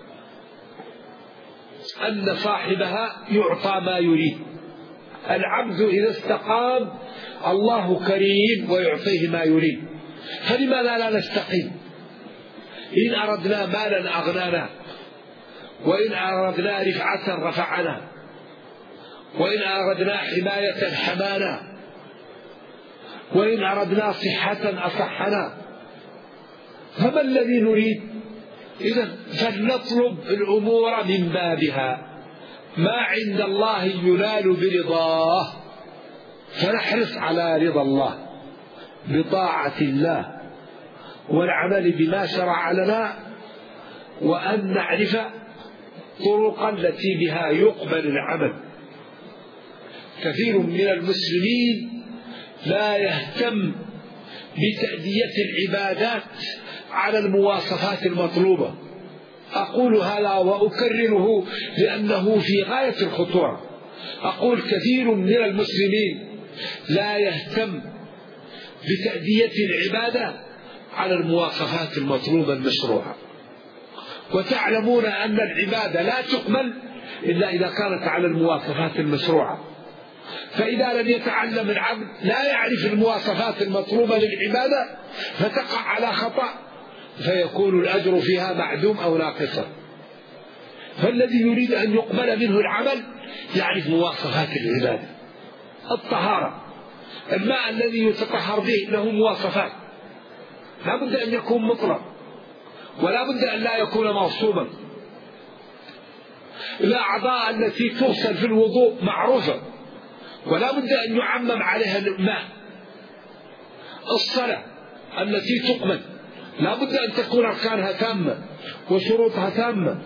Speaker 2: أن صاحبها يعطى ما يريد. العبد إذا استقام الله كريم ويعطيه ما يريد، فلماذا لا نستقيم؟ إن أردنا مالا أغنانا، وإن أردنا رفعة رفعنا، وإن أردنا حماية حمانا، وإن أردنا صحة أصحنا. فما الذي نريد؟ إذن فلنطلب الأمور من بابها. ما عند الله ينال برضاه، فنحرص على رضا الله بطاعة الله والعمل بما شرع لنا، وأن نعرف طرقا التي بها يقبل العمل. كثير من المسلمين لا يهتم بتأدية العبادات على المواصفات المطلوبة. أقول هذا وأكرره لأنه في غاية الخطورة. أقول كثير من المسلمين لا يهتم بتأدية العبادة على المواصفات المطلوبة المشروعة، وتعلمون أن العبادة لا تقبل إلا إذا كانت على المواصفات المشروعة. فإذا لم يتعلم العبد لا يعرف المواصفات المطلوبة للعبادة فتقع على خطأ، فيكون الأجر فيها معدوم أو ناقصا. فالذي يريد أن يقبل منه العمل يعرف مواصفات العبادة. الطهارة، الماء الذي يتطهر به له مواصفات، لا بد أن يكون مطلق، ولا بد أن لا يكون موصوبا. الأعضاء التي تغسل في الوضوء معروفة ولا بد أن يعمم عليها الماء. الصلاة التي تقبل لا بد أن تكون أركانها تامة وشروطها تامة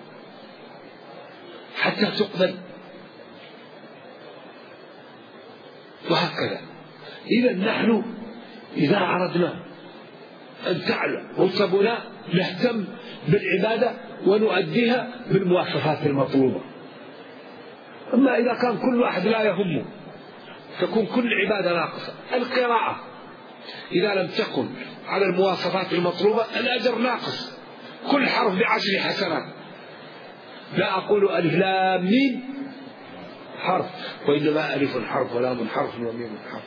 Speaker 2: حتى تقبل، وهكذا. إذا نحن إذا أردنا أن تعلى رتبنا نهتم بالعبادة ونؤديها بالمواصفات المطلوبة. أما إذا كان كل واحد لا يهمه تكون كل عبادة ناقصة. القراءة إذا لم تكن على المواصفات المطلوبة الأجر ناقص، كل حرف ب10 حسنات. لا أقول ألف لام ميم حرف، وإنما ألف حرف ولام حرف وميم حرف.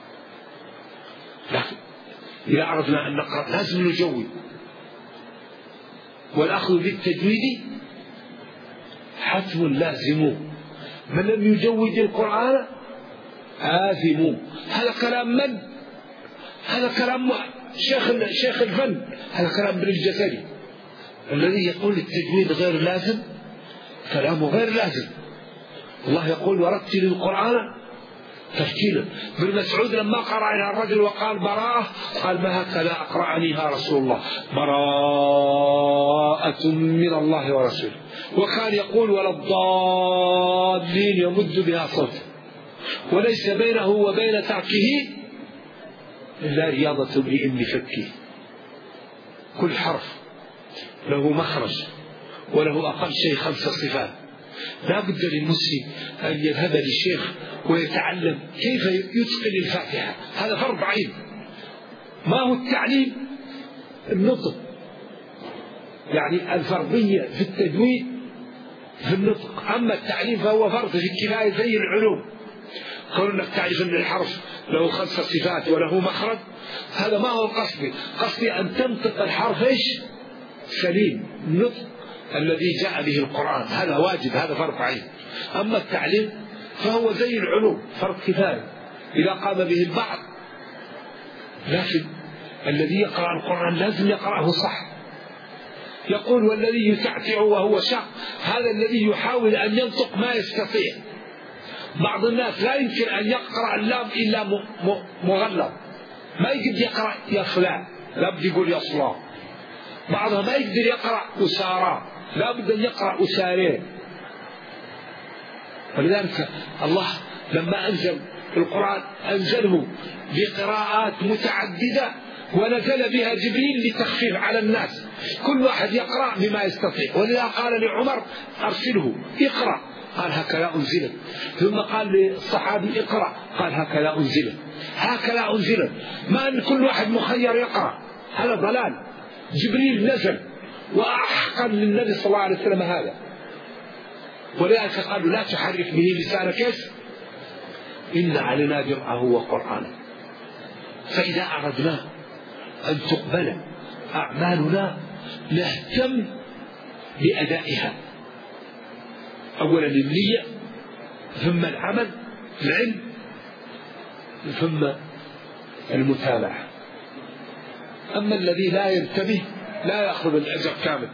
Speaker 2: لكن إذا أردنا أن نقرأ لازم نجود، والأخذ بالتجويد حتم لازم. من لم يجود القرآن آثم. هذا كلام من؟ هذا كلام شيخ الفن، هذا كلام ابن الجزري. الذي يقول التجويد غير لازم كلامه غير لازم. الله يقول ورتل القرآن ترتيلا. ابن مسعود لما قرأ الرجل وقال براءة قال ما هكذا أقرأنيها رسول الله، براءة من الله ورسوله. وكان يقول ولا الضالين يمد بها صوته، وليس بينه وبين تركه إلا رياضة امرئ بفكه. كل حرف له مخرج وله أقل شيء 5 صفات. لا بد للمسلم أن يذهب للشيخ ويتعلم كيف يتقن الفاتحة، هذا فرض عين. ما هو التعليم؟ النطق، يعني الفرضية في التجويد في النطق. أما التعليم فهو فرض في الكفاية زي العلوم. كونك تعرف أن الحرف له 5 صفات وله مخرج، هذا ما هو قصدي أن تنطق الحرف إيش سليم، النطق الذي جاء به القرآن، هذا واجب، هذا فرض عين. أما التعليم فهو زي العلوم فرض كفاية إذا قام به البعض. لكن الذي يقرأ القرآن لازم يقرأه صح. يقول والذي يتعتع وهو شق، هذا الذي يحاول أن ينطق ما يستطيع. بعض الناس لا يمكن أن يقرأ اللام إلا مغلظ، ما يقدر يقرأ يا فلان، لا بد يقول يا صلاة. بعضهم ما يقدر يقرأ أسارة، لا بد أن يقرأ أسارين. ولذلك الله لما أنزل القرآن أنزله بقراءات متعددة ونزل بها جبريل لتخفيف على الناس، كل واحد يقرأ بما يستطيع. ولذا قال لعمر أرسله اقرأ، قال هكذا أنزلت. ثم قال للصحابي اقرأ، قال هكذا أنزلت. هكذا أنزلت، ما أن كل واحد مخير يقرأ، هذا ضلال. جبريل نزل وأحقن للنبي صلى الله عليه وسلم هذا. ولذلك قالوا لا تحرك به لسانك إن علينا جمعه وقرآنه. فإذا أردنا أن تقبل أعمالنا نهتم بأدائها. أولا النية، ثم العمل، العلم، ثم المتابعة. أما الذي لا ينتبه لا يأخذ الأجر كامل.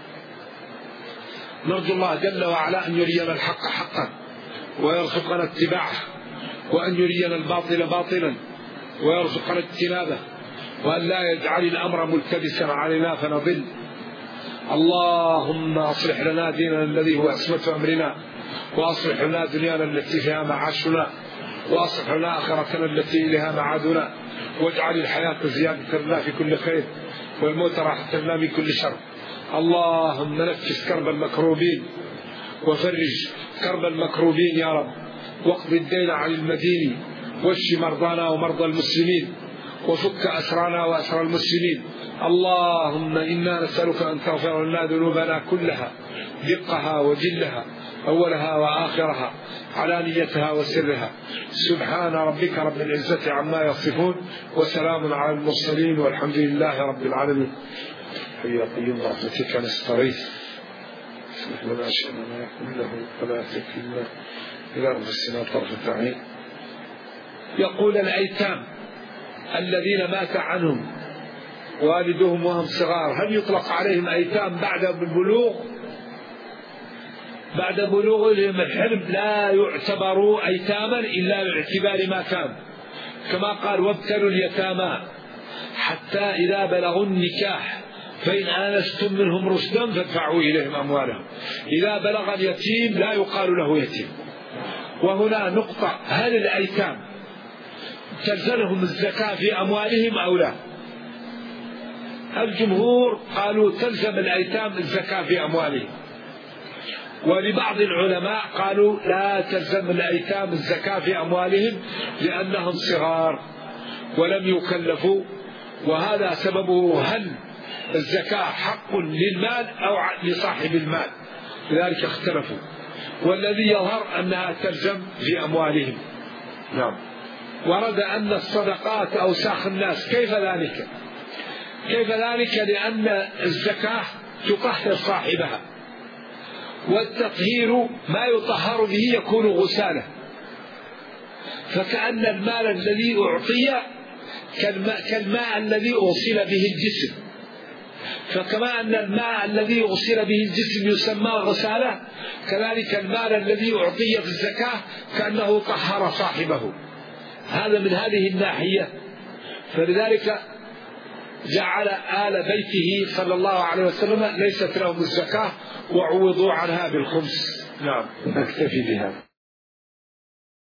Speaker 2: نرجو الله جل وعلا أن يرينا الحق حقا ويرزقنا اتباعه، وأن يرينا الباطل باطلا ويرزقنا اجتنابه، وأن لا يجعل الأمر ملتبسا علينا فنضل. اللهم أصلح لنا ديننا الذي هو عصمة أمرنا، وأصلح لنا دنيانا التي فيها معاشنا، وأصلح لنا آخرتنا التي إليها معادنا، واجعل الحياة زيادة لنا في كل خير والموت راحة لنا من كل شر. اللهم نفس كرب المكروبين وفرج كرب المكروبين يا رب، واقض الدين عن المدين، واشف مرضانا ومرضى المسلمين، وفك أسرانا وأسر المسلمين. اللهم إنا نسألك أن تغفر لنا ذنوبنا كلها، دقها وجلها، أولها وآخرها، علانيتها وسرها. سبحان ربك رب العزة عما يصفون، وسلام على المرسلين، والحمد لله رب العالمين. حي قيوم برحمتك نستغيث، اصلح لنا شأننا كله ولا تكلنا إلى أنفسنا طرفة عين. يقول الأيتام الذين مات عنهم والدهم وهم صغار هل يطلق عليهم أيتام بعد البلوغ؟ بعد بلوغهم الحلم لا يعتبروا أيتاما إلا باعتبار ما كان، كما قال وابتلوا اليتامى حتى إذا بلغوا النكاح فإن آنستم منهم رشدا فادفعوا إليهم أموالهم. إذا بلغ اليتيم لا يقال له يتيم. وهنا نقطة: هل الأيتام تلزمهم الزكاة في أموالهم أو لا؟ الجمهور قالوا تلزم الأيتام الزكاة في أموالهم، ولبعض العلماء قالوا لا تلزم الأيتام الزكاة في أموالهم لأنهم صغار ولم يكلفوا، وهذا سببه هل الزكاة حق للمال أو لصاحب المال، لذلك اختلفوا، والذي يظهر أنها تلزم في أموالهم. نعم. ورد أن الصدقات أوساخ الناس. كيف ذلك؟ لأن الزكاة تطهر صاحبها، والتطهير ما يطهر به يكون غسالة، فكأن المال الذي أعطي كالماء الذي أغسل به الجسم، فكما أن الماء الذي أغسل به الجسم يسمى غسالة، كذلك المال الذي أعطي في الزكاة كأنه طهر صاحبه. هذا من هذه الناحية، فلذلك جعل آل بيته صلى الله عليه وسلم ليست لهم الزكاة وعوضوا عنها بالخمس. نعم، نكتفي بهذا.